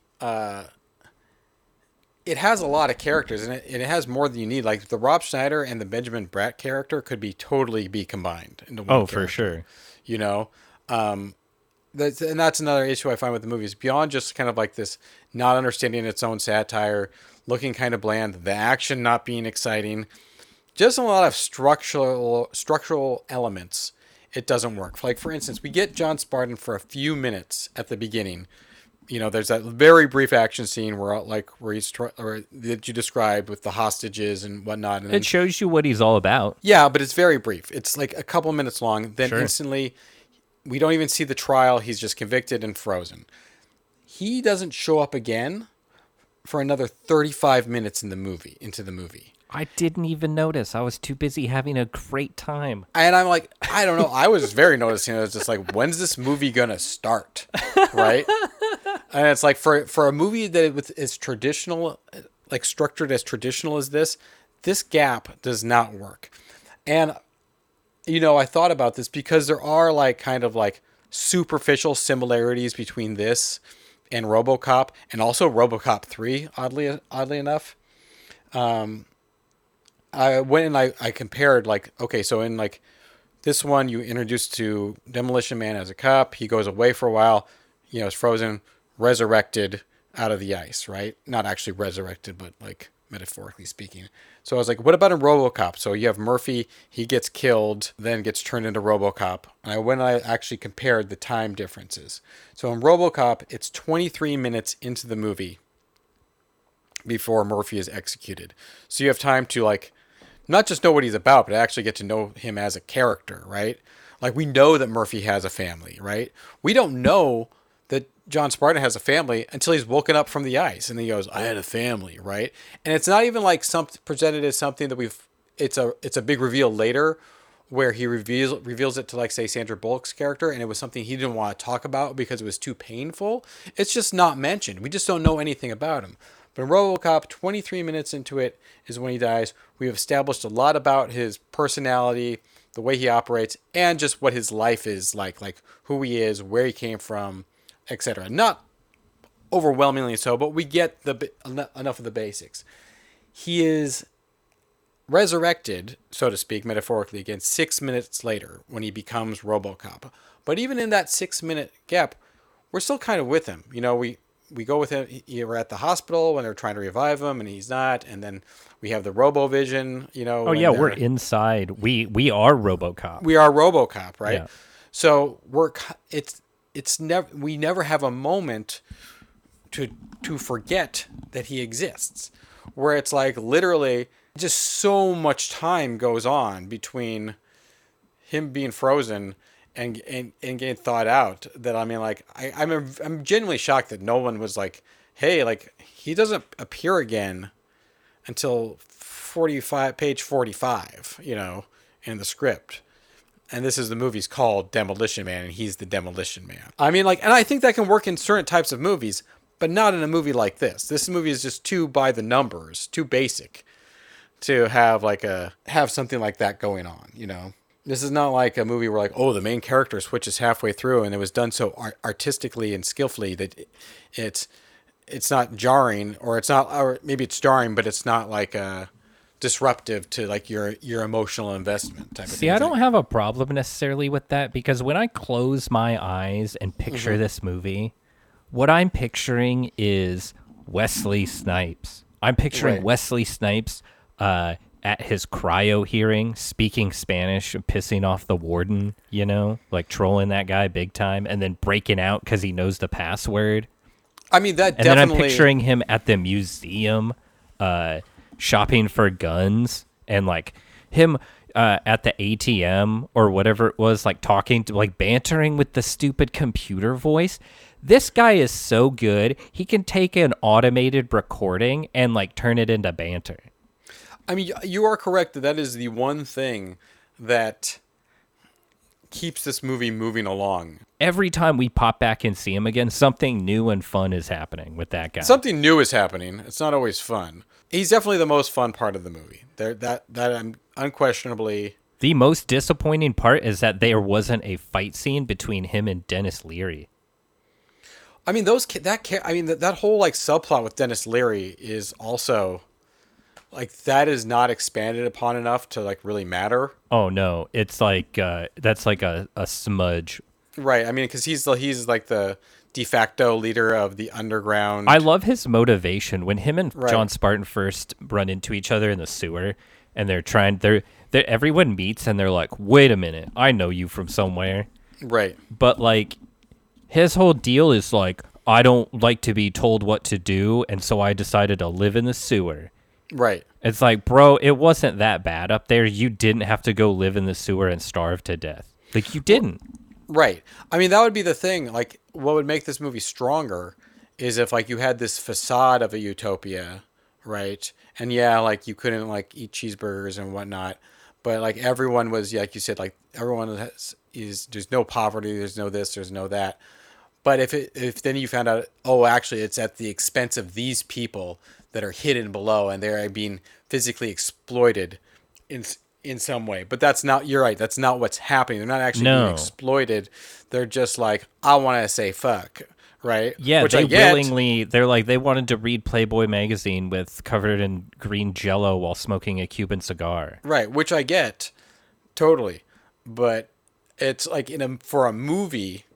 it has a lot of characters, and it has more than you need. Like the Rob Schneider and the Benjamin Bratt character could totally be combined into one character, for sure. And that's another issue I find with the movies. Beyond just kind of like this not understanding its own satire, looking kind of bland, the action not being exciting, just a lot of structural elements. It doesn't work. Like for instance, we get John Spartan for a few minutes at the beginning. There's that very brief action scene where he's that you described with the hostages and whatnot. And it shows you what he's all about. Yeah, but it's very brief. It's like a couple minutes long. Then instantly, we don't even see the trial. He's just convicted and frozen. He doesn't show up again for another 35 minutes into the movie. I didn't even notice. I was too busy having a great time. And I'm like, I don't know. I was very noticing. I was just like, when's this movie gonna start? Right? And it's like for a movie that is traditional, like structured as traditional as this gap does not work. And I thought about this because there are like kind of like superficial similarities between this and RoboCop, and also RoboCop 3. Oddly enough, I went and I compared, like, okay, so in like this one, you introduced to Demolition Man as a cop. He goes away for a while, is frozen, resurrected out of the ice, right? Not actually resurrected, but like metaphorically speaking. So I was like, what about in RoboCop? So you have Murphy, he gets killed, then gets turned into RoboCop. And I actually compared the time differences. So in RoboCop, it's 23 minutes into the movie before Murphy is executed. So you have time to like not just know what he's about, but actually get to know him as a character, right? Like we know that Murphy has a family, right? We don't know that John Spartan has a family until he's woken up from the ice and he goes, "I had a family," right? And it's not even like something presented as something that it's a big reveal later where he reveals it to like say Sandra Bullock's character, and it was something he didn't want to talk about because it was too painful. It's just not mentioned. We just don't know anything about him. But in RoboCop, 23 minutes into it is when he dies. We've established a lot about his personality, the way he operates, and just what his life is like who he is, where he came from, etc. Not overwhelmingly so, but we get enough of the basics. He is resurrected, so to speak, metaphorically, again, 6 minutes later when he becomes RoboCop. But even in that 6 minute gap, we're still kind of with him. You know, we go with him. We're at the hospital when they're trying to revive him, and he's not. And then we have the RoboVision. You know. Oh yeah, we're inside. We are RoboCop. We are RoboCop, right? Yeah. So it's never we never have a moment to forget that he exists, where it's like literally just so much time goes on between him being frozen and getting thawed out that I mean, like I'm genuinely shocked that no one was like, hey, like he doesn't appear again until page 45, you know, in the script. And this is the movie's called Demolition Man, and he's the Demolition Man. I mean, like, and I think that can work in certain types of movies, but not in a movie like this. This movie is just too by the numbers, too basic to have something like that going on, you know. This is not like a movie where like, oh, the main character switches halfway through, and it was done so artistically and skillfully that it's not jarring, or maybe it's jarring, but it's not like disruptive to like your emotional investment type of thing. See, I don't have a problem necessarily with that, because when I close my eyes and picture this movie, what I'm picturing is Wesley Snipes. I'm picturing Wesley Snipes at his cryo hearing, speaking Spanish, pissing off the warden, you know, like trolling that guy big time, and then breaking out because he knows the password. I mean, that and definitely... then I'm picturing him at the museum shopping for guns, and like him at the ATM or whatever it was, like talking to, like bantering with the stupid computer voice. This guy is so good. He can take an automated recording and like turn it into banter. I mean, you are correct that is the one thing that keeps this movie moving along. Every time we pop back and see him again, something new and fun is happening with that guy. Something new is happening. It's not always fun. He's definitely the most fun part of the movie. That I'm unquestionably... The most disappointing part is that there wasn't a fight scene between him and Dennis Leary. I mean, that whole like subplot with Dennis Leary is also... like that is not expanded upon enough to like really matter. Oh no, it's like that's like a smudge, right? I mean, because he's like the de facto leader of the underground. I love his motivation when him and John Spartan first run into each other in the sewer, and they're everyone meets and they're like, wait a minute, I know you from somewhere, right? But like his whole deal is like, I don't like to be told what to do, and so I decided to live in the sewer. Right. It's like, bro, it wasn't that bad up there. You didn't have to go live in the sewer and starve to death. Like, you didn't. Right. I mean, that would be the thing. Like, what would make this movie stronger is if, like, you had this facade of a utopia, right? And, yeah, like, you couldn't, like, eat cheeseburgers and whatnot. But, like, everyone was, like you said, like, everyone there's no poverty, there's no this, there's no that. But if then you found out, oh, actually, it's at the expense of these people that are hidden below, and they're being physically exploited in some way. But that's not, you're right, that's not what's happening. They're not actually being exploited. They're just like, I want to say fuck, right? Yeah, they're like, they wanted to read Playboy magazine covered in green Jello while smoking a Cuban cigar. Right, which I get, totally. But it's like for a movie...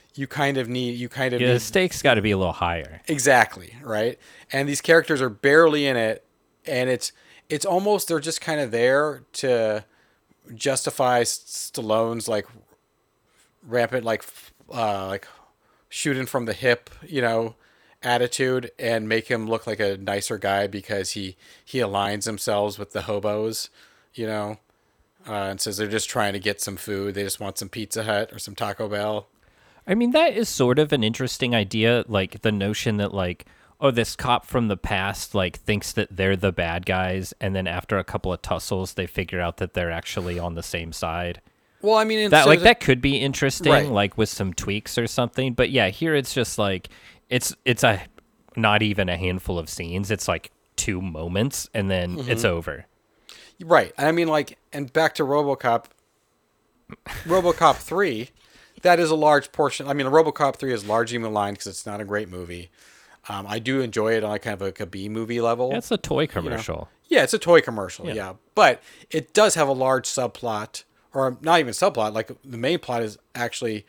the stakes got to be a little higher. Exactly, right? And these characters are barely in it, and it's almost, they're just kind of there to justify Stallone's like rampant like shooting from the hip, you know, attitude and make him look like a nicer guy because he aligns themselves with the hobos, you know, and says they're just trying to get some food. They just want some Pizza Hut or some Taco Bell. I mean, that is sort of an interesting idea, like the notion that like, oh, this cop from the past like thinks that they're the bad guys, and then after a couple of tussles, they figure out that they're actually on the same side. Well, I mean, that like that could be interesting, right. like with some tweaks or something. But yeah, here it's just like it's a not even a handful of scenes. It's like 2 moments, and then it's over. Right. I mean, like, and back to RoboCop 3. That is a large portion. I mean, RoboCop 3 is largely maligned because it's not a great movie. I do enjoy it on like kind of like a B movie level. It's a toy commercial. You know? Yeah, it's a toy commercial. Yeah, but it does have a large subplot, or not even subplot. Like the main plot is actually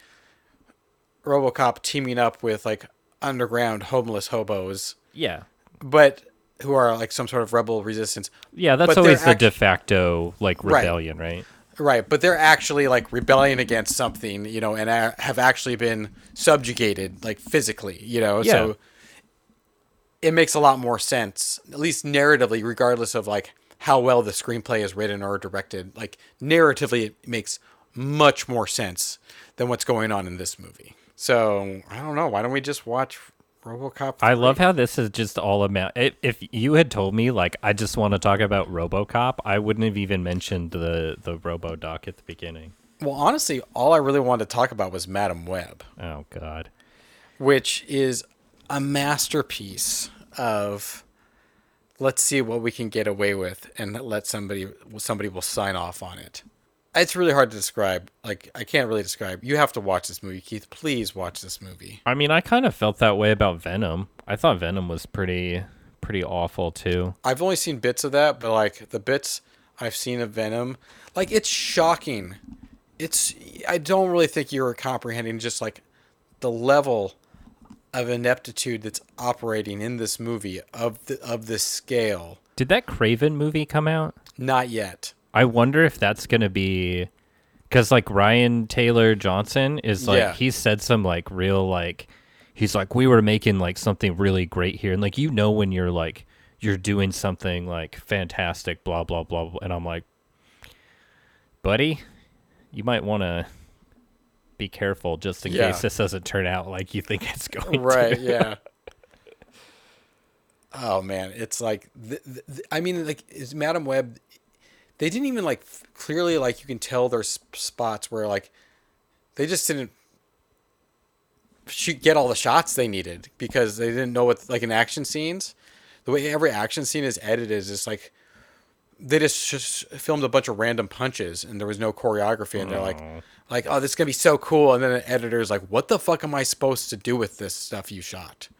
RoboCop teaming up with like underground homeless hobos. Yeah, but who are like some sort of rebel resistance. Yeah, that's always the de facto like rebellion, right? Right, but they're actually like rebelling against something, you know, and have actually been subjugated, like physically, you know. Yeah. So it makes a lot more sense, at least narratively, regardless of like how well the screenplay is written or directed. Like narratively, it makes much more sense than what's going on in this movie. So I don't know. Why don't we just watch RoboCop 3? I love how this is just all about. If you had told me like I just want to talk about RoboCop, I wouldn't have even mentioned the RoboDoc at the beginning. Well, honestly, all I really wanted to talk about was Madam Web. Oh God, which is a masterpiece of let's see what we can get away with and let somebody will sign off on it. It's really hard to describe. Like, I can't really describe. You have to watch this movie, Keith. Please watch this movie. I mean, I kind of felt that way about Venom. I thought Venom was pretty awful, too. I've only seen bits of that, but, like, the bits I've seen of Venom, like, it's shocking. I don't really think you were comprehending just, like, the level of ineptitude that's operating in this movie of this scale. Did that Craven movie come out? Not yet. I wonder if that's going to be, because like Ryan Taylor Johnson is like, he said some like real, like, he's like, we were making like something really great here. And like, you know, when you're like, you're doing something like fantastic, blah, blah, blah. And I'm like, buddy, you might want to be careful just in case this doesn't turn out like you think it's going to. Right. Yeah. Oh man. It's like, I mean, like, is Madam Web, they didn't even like clearly, like you can tell there's spots where like they just didn't get all the shots they needed because they didn't know what, like in action scenes, the way every action scene is edited is just like they just filmed a bunch of random punches and there was no choreography and they're like, oh, this is gonna be so cool, and then the editor's like, what the fuck am I supposed to do with this stuff you shot?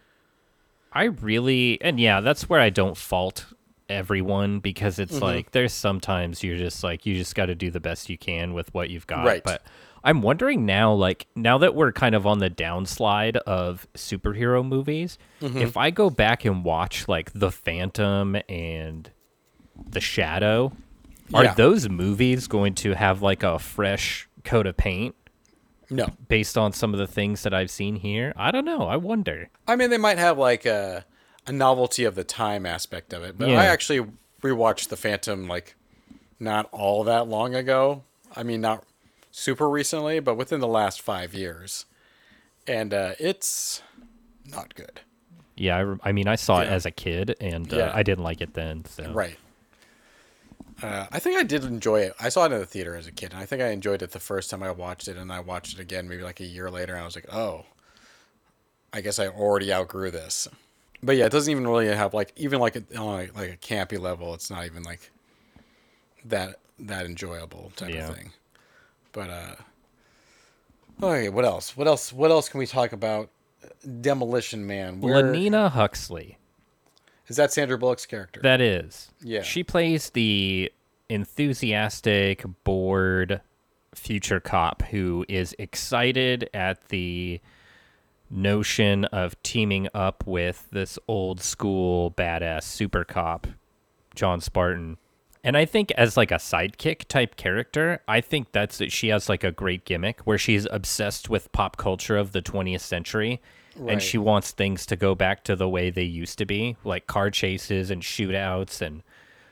That's where I don't fault everyone, because it's like there's sometimes you're just like you just got to do the best you can with what you've got. Right. But I'm wondering now, like now that we're kind of on the downslide of superhero movies, if I go back and watch like The Phantom and The Shadow, are those movies going to have like a fresh coat of paint? No. Based on some of the things that I've seen here? I don't know. I wonder. I mean, they might have like a novelty of the time aspect of it, but I actually rewatched The Phantom like not all that long ago. I mean, not super recently, but within the last 5 years, and it's not good. Yeah, I mean, I saw it as a kid, and I didn't like it then. So. Right. I think I did enjoy it. I saw it in the theater as a kid, and I think I enjoyed it the first time I watched it, and I watched it again maybe like a year later, and I was like, oh, I guess I already outgrew this. But yeah, it doesn't even really have like, even like on like a campy level, it's not even like that enjoyable type of thing. But okay, what else? What else can we talk about? Demolition Man. Lenina Huxley. Is that Sandra Bullock's character? That is. Yeah. She plays the enthusiastic, bored future cop who is excited at the notion of teaming up with this old school badass super cop, John Spartan. And I think as like a sidekick type character, I think she has like a great gimmick where she's obsessed with pop culture of the 20th century and she wants things to go back to the way they used to be, like car chases and shootouts and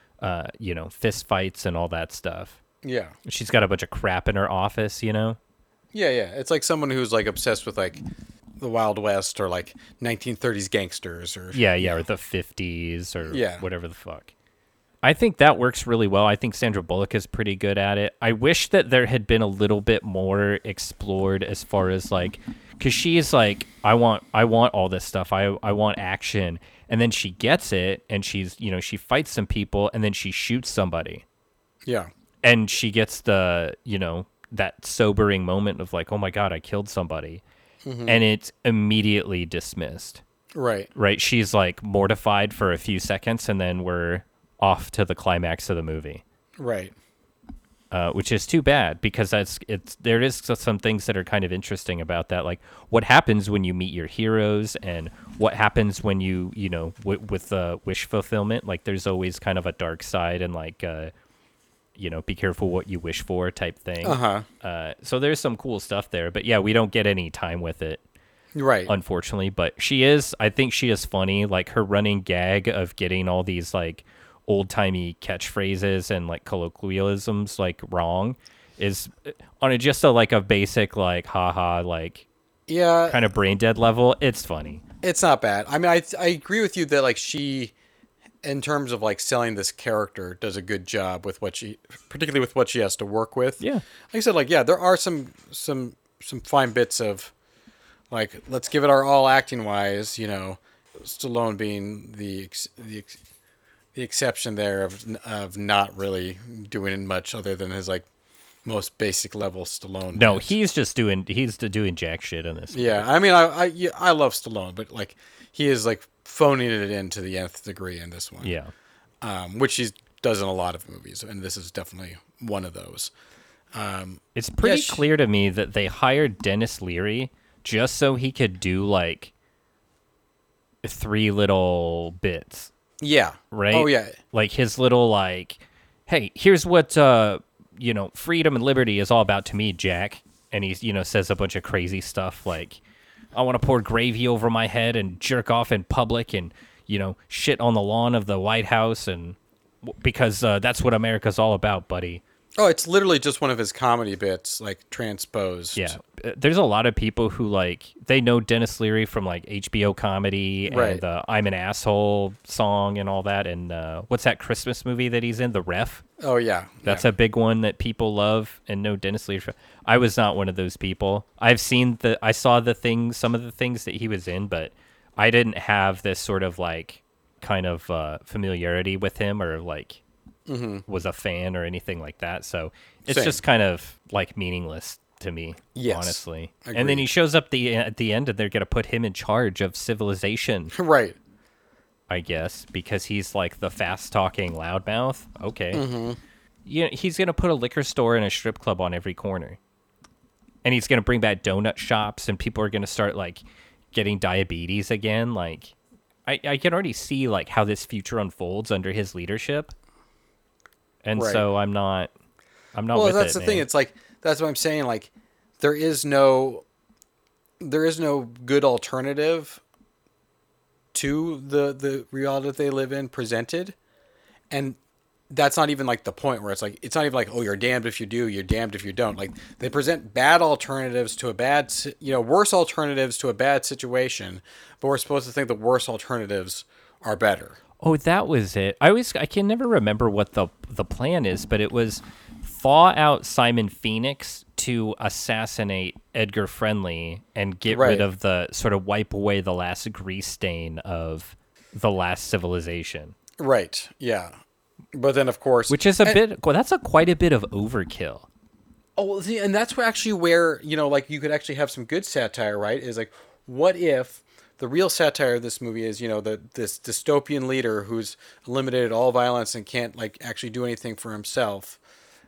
fist fights and all that stuff. Yeah. She's got a bunch of crap in her office, Yeah, it's like someone who's like obsessed with like the Wild West or like 1930s gangsters or or the 50s or whatever the fuck. I think that works really well. I think Sandra Bullock is pretty good at it. I wish that there had been a little bit more explored as far as like, because she is like, I want all this stuff. I want action. And then she gets it and she's, she fights some people and then she shoots somebody. Yeah. And she gets the, that sobering moment of like, oh my God, I killed somebody. Mm-hmm. And it's immediately dismissed. Right. Right. She's like mortified for a few seconds and then we're off to the climax of the movie. Right. Which is too bad because there is some things that are kind of interesting about that. Like what happens when you meet your heroes and what happens when you, with wish fulfillment, like there's always kind of a dark side and like, be careful what you wish for type thing. So there's some cool stuff there, but yeah, we don't get any time with it. Right. Unfortunately, but I think she is funny. Like her running gag of getting all these like old-timey catchphrases and like colloquialisms like wrong is on a basic like haha like kind of brain dead level. It's funny. It's not bad. I mean, I agree with you that like she, in terms of like selling this character, does a good job with particularly with what she has to work with. Yeah. Like I said, like there are some fine bits of like, let's give it our all acting wise, Stallone being the exception there of not really doing much other than his like most basic level Stallone. No, he's doing jack shit in this. Yeah, movie. I mean, I love Stallone, but like he is like phoning it in to the nth degree in this one. Yeah, which he does in a lot of movies, and this is definitely one of those. It's pretty clear to me that they hired Dennis Leary just so he could do like 3 little bits. Yeah. Right? Oh, yeah. Like his little like, hey, here's what, freedom and liberty is all about to me, Jack. And he, says a bunch of crazy stuff like, I want to pour gravy over my head and jerk off in public and, shit on the lawn of the White House and because that's what America's all about, buddy. Oh, it's literally just one of his comedy bits, like transposed. Yeah, there's a lot of people who like they know Dennis Leary from like HBO comedy and the "I'm an Asshole" song and all that. And what's that Christmas movie that he's in? The Ref. Oh yeah, that's a big one that people love and know Dennis Leary. I was not one of those people. I saw some of the things that he was in, but I didn't have this sort of like kind of familiarity with him or like. Mm-hmm. Was a fan or anything like that, so it's just kind of like meaningless to me, honestly. Agreed. And then he shows up at the end, and they're gonna put him in charge of civilization, right? I guess because he's like the fast-talking loudmouth. Okay, mm-hmm. He's gonna put a liquor store and a strip club on every corner, and he's gonna bring back donut shops, and people are gonna start like getting diabetes again. Like, I can already see like how this future unfolds under his leadership. And so I'm not well, with that's it, the thing. It's like, that's what I'm saying. Like, there is no good alternative to the reality that they live in presented. And that's not even like the point where it's not even like, oh, you're damned if you do, you're damned if you don't. Like they present bad alternatives to worse alternatives to a bad situation, but we're supposed to think the worse alternatives are better. Oh, that was it. I can never remember what the plan is, but it was thaw out Simon Phoenix to assassinate Edgar Friendly and get rid of the sort of wipe away the last grease stain of the last civilization. Right. Yeah. But then, of course, which is quite a bit of overkill. Oh, see, and that's where like you could actually have some good satire, right? Is like, what if the real satire of this movie is, this dystopian leader who's eliminated all violence and can't like actually do anything for himself,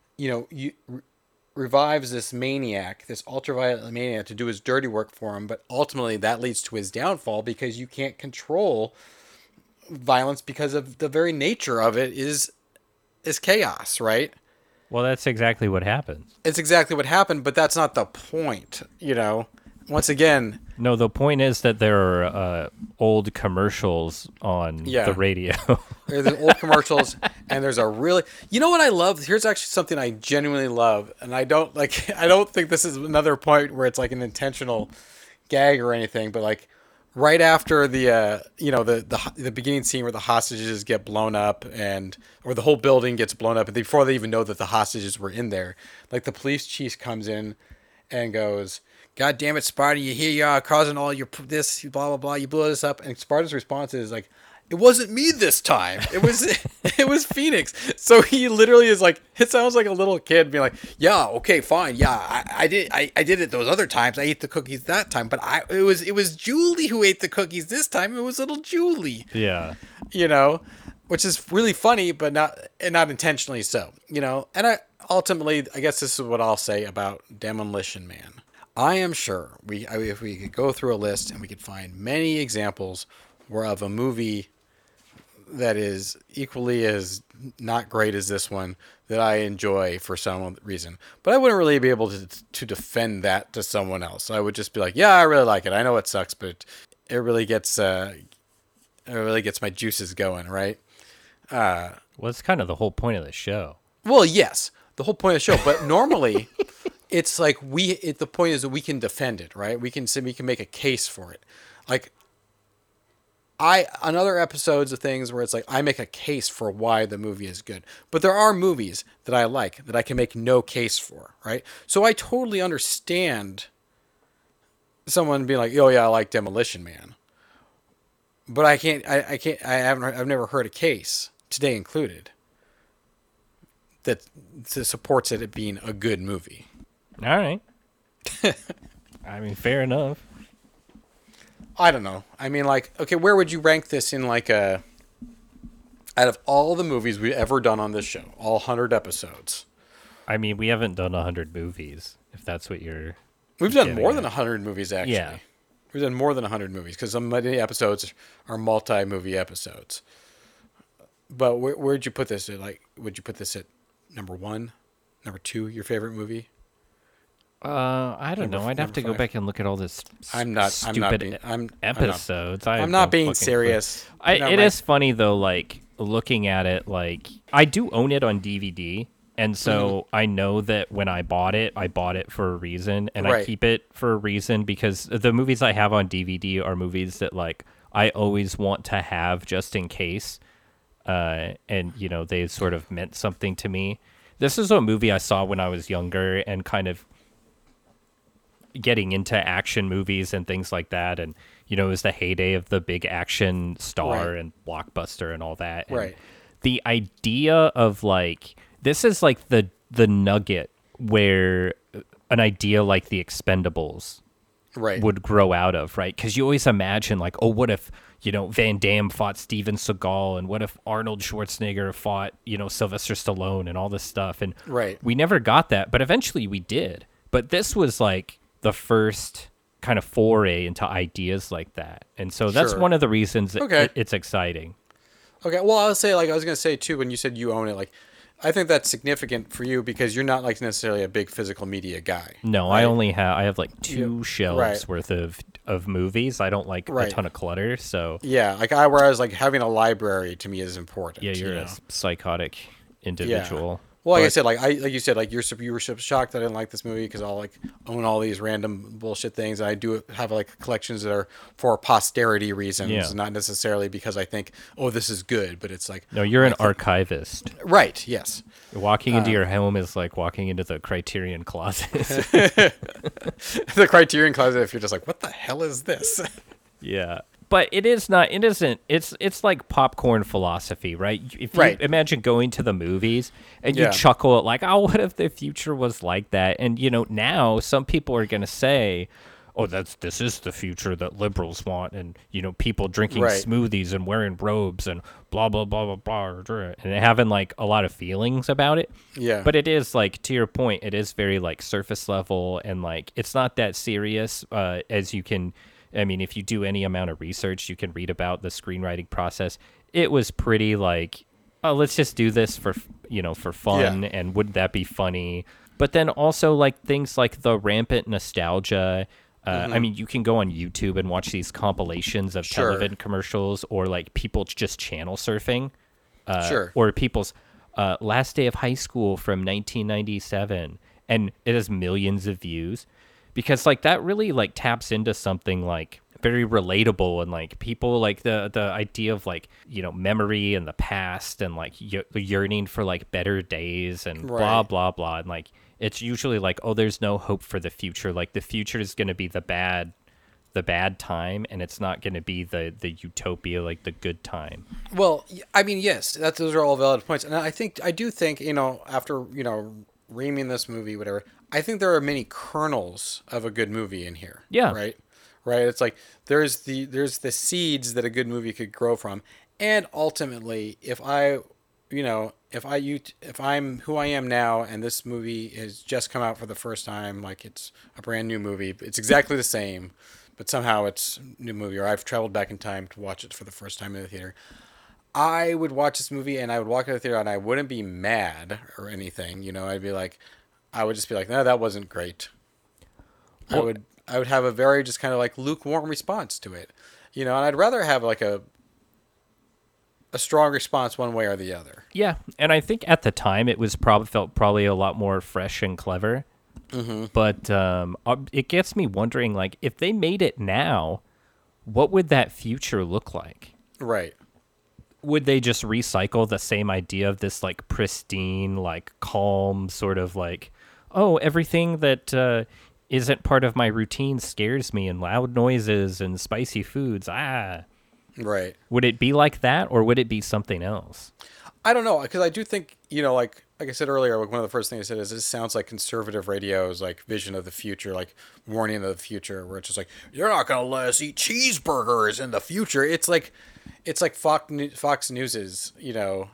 revives this maniac, this ultraviolet maniac to do his dirty work for him. But ultimately that leads to his downfall because you can't control violence because of the very nature of it is chaos, right? Well, that's exactly what happened. It's exactly what happened, but that's not the point, once again, no, the point is that there are old commercials on the radio. There's old commercials, and there's a really, you know what I love? Here's actually something I genuinely love, and I don't think this is another point where it's like an intentional gag or anything, but like right after the the beginning scene where the hostages get blown up or the whole building gets blown up, and before they even know that the hostages were in there, like the police chief comes in and goes, "God damn it, Sparta, here you are causing all your this, blah, blah, blah. You blew this up." And Sparta's response is like, "It wasn't me this time. It was Phoenix." So he literally is like, it sounds like a little kid being like, "Yeah, okay, fine. Yeah, I did it those other times. I ate the cookies that time, but it was Julie who ate the cookies this time. It was little Julie." Yeah. Which is really funny, but not intentionally so, And ultimately, I guess this is what I'll say about Demolition Man. I am sure if we could go through a list and we could find many examples of a movie that is equally as not great as this one that I enjoy for some reason, but I wouldn't really be able to defend that to someone else. I would just be like, yeah, I really like it. I know it sucks, but it really gets my juices going, right? Well, it's kind of the whole point of the show. Well, yes, the whole point of the show, but normally it's like the point is that we can defend it, right? We can make a case for it. Like on other episodes of things where it's like I make a case for why the movie is good. But there are movies that I like that I can make no case for, right? So I totally understand someone being like, "Oh yeah, I like Demolition Man." But I've never heard a case, today included, that supports it being a good movie. All right. I mean, fair enough. I don't know. I mean, like, okay, where would you rank this in, like, out of all the movies we've ever done on this show, all 100 episodes? I mean, we haven't done 100 movies, if that's what you're... We've done more than 100 movies, actually. Yeah. We've done more than 100 movies, because some of the episodes are multi-movie episodes. But where'd you put this? Would you put this at number 1, number 2, your favorite movie? I don't know. I'd have to go back and look at all this stupid episodes. I'm not being serious. It is funny, though, like, looking at it, like, I do own it on DVD, and so I know that when I bought it for a reason, and I keep it for a reason, because the movies I have on DVD are movies that, like, I always want to have just in case, and, they sort of meant something to me. This is a movie I saw when I was younger and kind of getting into action movies and things like that, and it was the heyday of the big action star and blockbuster and all that. And the idea of, like, this is like the nugget where an idea like The Expendables would grow out of, right? Because you always imagine, like, oh, what if Van Damme fought Steven Seagal, and what if Arnold Schwarzenegger fought Sylvester Stallone and all this stuff, and we never got that, but eventually we did. But this was like the first kind of foray into ideas like that. And so that's one of the reasons that it's exciting. Okay. Well, I was going to say too, when you said you own it, like, I think that's significant for you because you're not like necessarily a big physical media guy. No, right? I have like 2 shelves worth of movies. I don't like a ton of clutter. So yeah, like whereas like having a library to me is important. Yeah. You're a psychotic individual. Yeah. Well, like I said, like you said, like you were shocked that I didn't like this movie because I'll like own all these random bullshit things. And I do have like collections that are for posterity reasons, not necessarily because I think, oh, this is good, but it's like, no, you're an archivist, right? Yes. Walking into your home is like walking into the Criterion Closet. The Criterion Closet. If you're just like, what the hell is this? Yeah. But it isn't. It's like popcorn philosophy, right? If you imagine going to the movies and you chuckle at like, oh, what if the future was like that? And now some people are going to say, oh, this is the future that liberals want, and people drinking smoothies and wearing robes and blah blah blah blah blah, and having like a lot of feelings about it. Yeah. But it is, like, to your point, it is very like surface level, and like it's not that serious as you can. I mean, if you do any amount of research, you can read about the screenwriting process. It was pretty like, oh, let's just do this for fun, and wouldn't that be funny? But then also like things like the rampant nostalgia I mean, you can go on YouTube and watch these compilations of television commercials, or like people just channel surfing, or people's last day of high school from 1997, and it has millions of views, because like that really like taps into something like very relatable, and like people like the idea of like, you know, memory and the past, and like yearning for like better days, and blah blah blah, and like it's usually like, oh, there's no hope for the future, like the future is going to be the bad time, and it's not going to be the utopia, like the good time. Well, I mean, yes, those are all valid points, and I do think, you know, after, you know, reaming this movie, whatever, I think there are many kernels of a good movie in here. Yeah. Right. It's like there's the seeds that a good movie could grow from, and ultimately, if I'm who I am now, and this movie has just come out for the first time, like it's a brand new movie, it's exactly the same, but somehow it's a new movie, or I've traveled back in time to watch it for the first time in the theater, I would watch this movie and I would walk out of the theater and I wouldn't be mad or anything. You know, I would just be like, no, that wasn't great. Well, I would have a very just kind of like lukewarm response to it, you know, and I'd rather have like a strong response one way or the other. Yeah, and I think at the time it was felt a lot more fresh and clever. Mm-hmm. But it gets me wondering, like, if they made it now, what would that future look like? Right. Would they just recycle the same idea of this like pristine, like calm sort of like, oh, everything that isn't part of my routine scares me, and loud noises and spicy foods. Right. Would it be like that, or would it be something else? I don't know, because I do think, you know, like I said earlier, like one of the first things I said is this sounds like conservative radio's like vision of the future, like warning of the future, where it's just like, you're not gonna let us eat cheeseburgers in the future. It's like Fox News's, you know,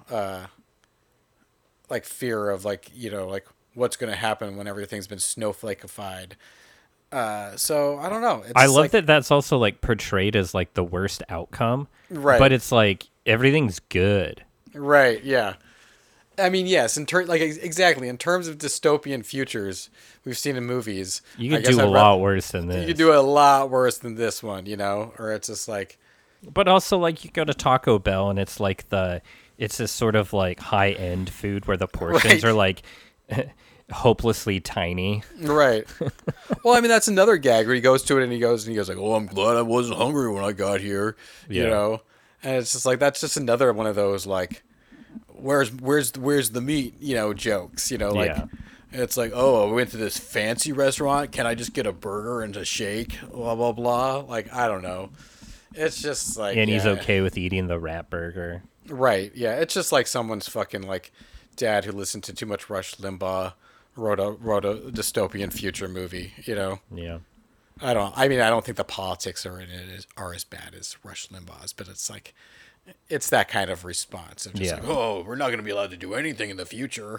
like fear of like, you know, like what's gonna happen when everything's been snowflakeified. So I don't know. I love that that's also like portrayed as like the worst outcome, right? But it's like everything's good, right? Yeah. I mean, yes. Exactly. In terms of dystopian futures we've seen in movies, you could do a lot worse than this. You could do a lot worse than this one, you know. Or it's just like, but also like you go to Taco Bell and it's like it's this sort of like high end food where the portions are like hopelessly tiny. Right. Well, I mean, that's another gag where he goes to it and he goes like, "Oh, I'm glad I wasn't hungry when I got here," you know. And it's just like, that's just another one of those like, where's the meat, you know, jokes, you know, like it's like, oh, I went to this fancy restaurant, can I just get a burger and a shake, blah blah blah. Like, I don't know. It's just like, and he's okay with eating the rat burger. Right. Yeah. It's just like someone's fucking like dad who listened to too much Rush Limbaugh wrote a dystopian future movie, you know? Yeah. I don't think the politics are in it are as bad as Rush Limbaugh's, but it's like, it's that kind of response of just like, oh, we're not going to be allowed to do anything in the future.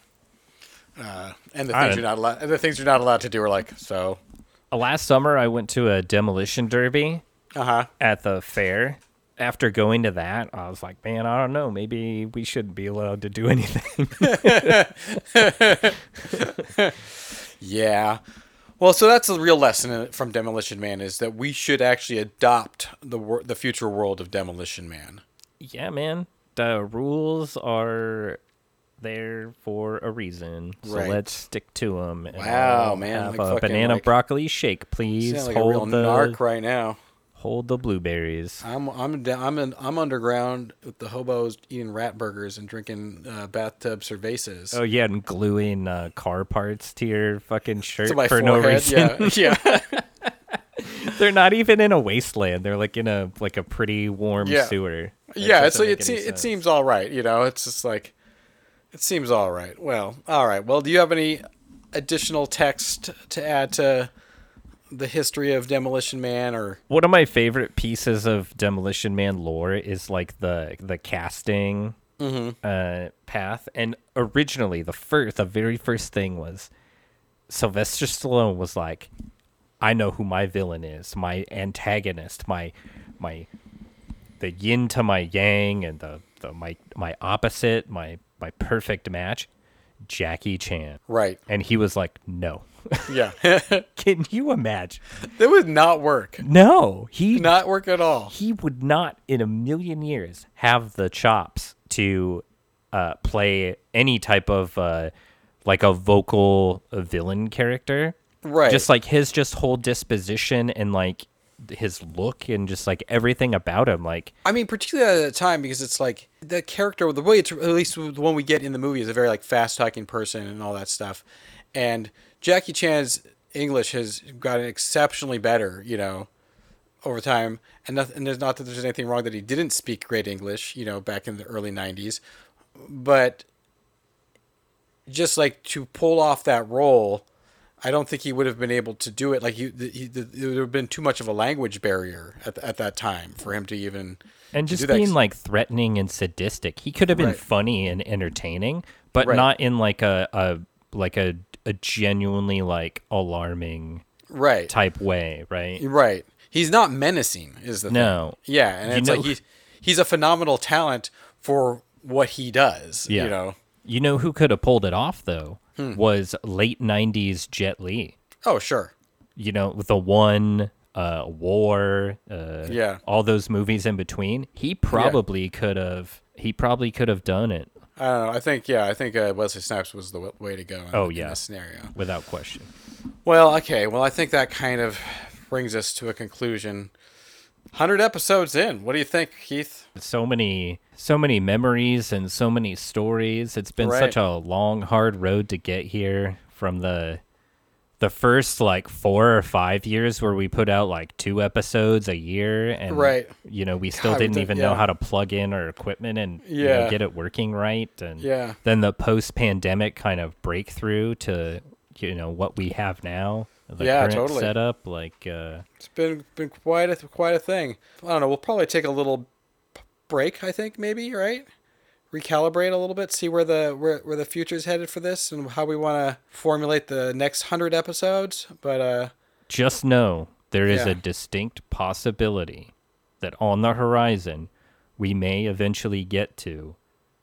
And the things you're not allowed to do are like, so. Last summer I went to a demolition derby at the fair. After going to that, I was like, man, I don't know. Maybe we shouldn't be allowed to do anything. Yeah. Well, so that's the real lesson from Demolition Man, is that we should actually adopt the future world of Demolition Man. Yeah, man. The rules are there for a reason, so let's stick to them. Wow, man! Have a banana broccoli shake, please. Sound like a real narc right now. Hold the blueberries. I'm underground with the hobos eating rat burgers and drinking bathtub cervezas. Oh yeah, and gluing car parts to your fucking shirt for no reason. Yeah. They're not even in a wasteland. They're like in a pretty warm sewer. Yeah, it seems all right. You know, it's just like, it seems all right. Well, all right. Well, do you have any additional text to add to the history of Demolition Man? Or one of my favorite pieces of Demolition Man lore is like the casting path. And originally, the very first thing was Sylvester Stallone was like, I know who my villain is, my antagonist, the yin to my yang, and my opposite, my perfect match, Jackie Chan. Right. And he was like, no. Yeah. Can you imagine? That would not work. No, not work at all. He would not in a million years have the chops to play any type of like a vocal villain character. Right. Just like his just whole disposition and like his look and just like everything about him. Like, I mean, particularly at the time, because it's like the character, the way it's, at least the one we get in the movie, is a very like fast talking person and all that stuff. And Jackie Chan's English has gotten exceptionally better, you know, over time. And there's not that there's anything wrong that he didn't speak great English, you know, back in the early 90s. But just like to pull off that role, I don't think he would have been able to do it. Like there would have been too much of a language barrier at that time for him to even. And just being like threatening and sadistic. He could have been funny and entertaining, but not in like a genuinely like alarming type way, right? Right. He's not menacing, is the thing. Yeah, and it's like he's a phenomenal talent for what he does. Yeah. You know. You know who could have pulled it off though? Was late 90s Jet Li. Oh, sure. You know, with the One, War, all those movies in between. He probably could have done it. I don't know. I think Wesley Snipes was the way to go in this scenario. Without question. Well, okay. Well, I think that kind of brings us to a conclusion. 100 episodes in. What do you think, Keith? So many memories and so many stories. It's been such a long, hard road to get here from the first like 4 or 5 years where we put out like 2 episodes a year, and you know, we still didn't even know how to plug in our equipment and you know, get it working right. And then the post-pandemic kind of breakthrough to, you know, what we have now. The current setup, like it's been quite a thing. I don't know. We'll probably take a little break. I think maybe recalibrate a little bit, see where the future's headed for this, and how we want to formulate the next 100 episodes. But just know there is a distinct possibility that on the horizon we may eventually get to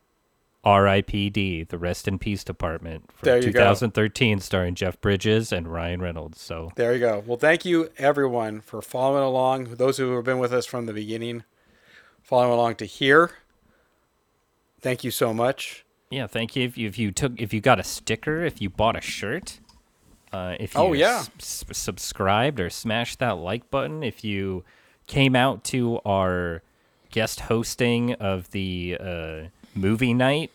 R.I.P.D. the Rest in Peace Department for 2013, starring Jeff Bridges and Ryan Reynolds. So there you go. Well, thank you everyone for following along. Those who have been with us from the beginning, following along to here. Thank you so much. Yeah, thank you. If you got a sticker, if you bought a shirt, if you subscribed or smashed that like button, if you came out to our guest hosting of the movie night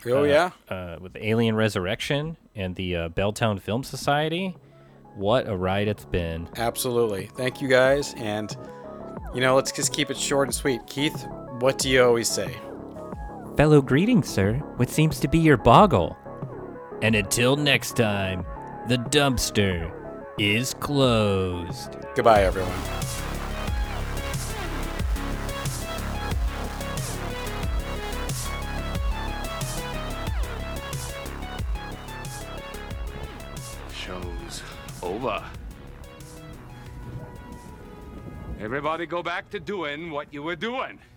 with Alien Resurrection and the Belltown Film Society. What a ride it's been. Absolutely. Thank you guys. And, you know, let's just keep it short and sweet. Keith, what do you always say? Fellow greetings, sir. What seems to be your boggle? And until next time, the dumpster is closed. Goodbye, everyone. Over. Everybody go back to doing what you were doing.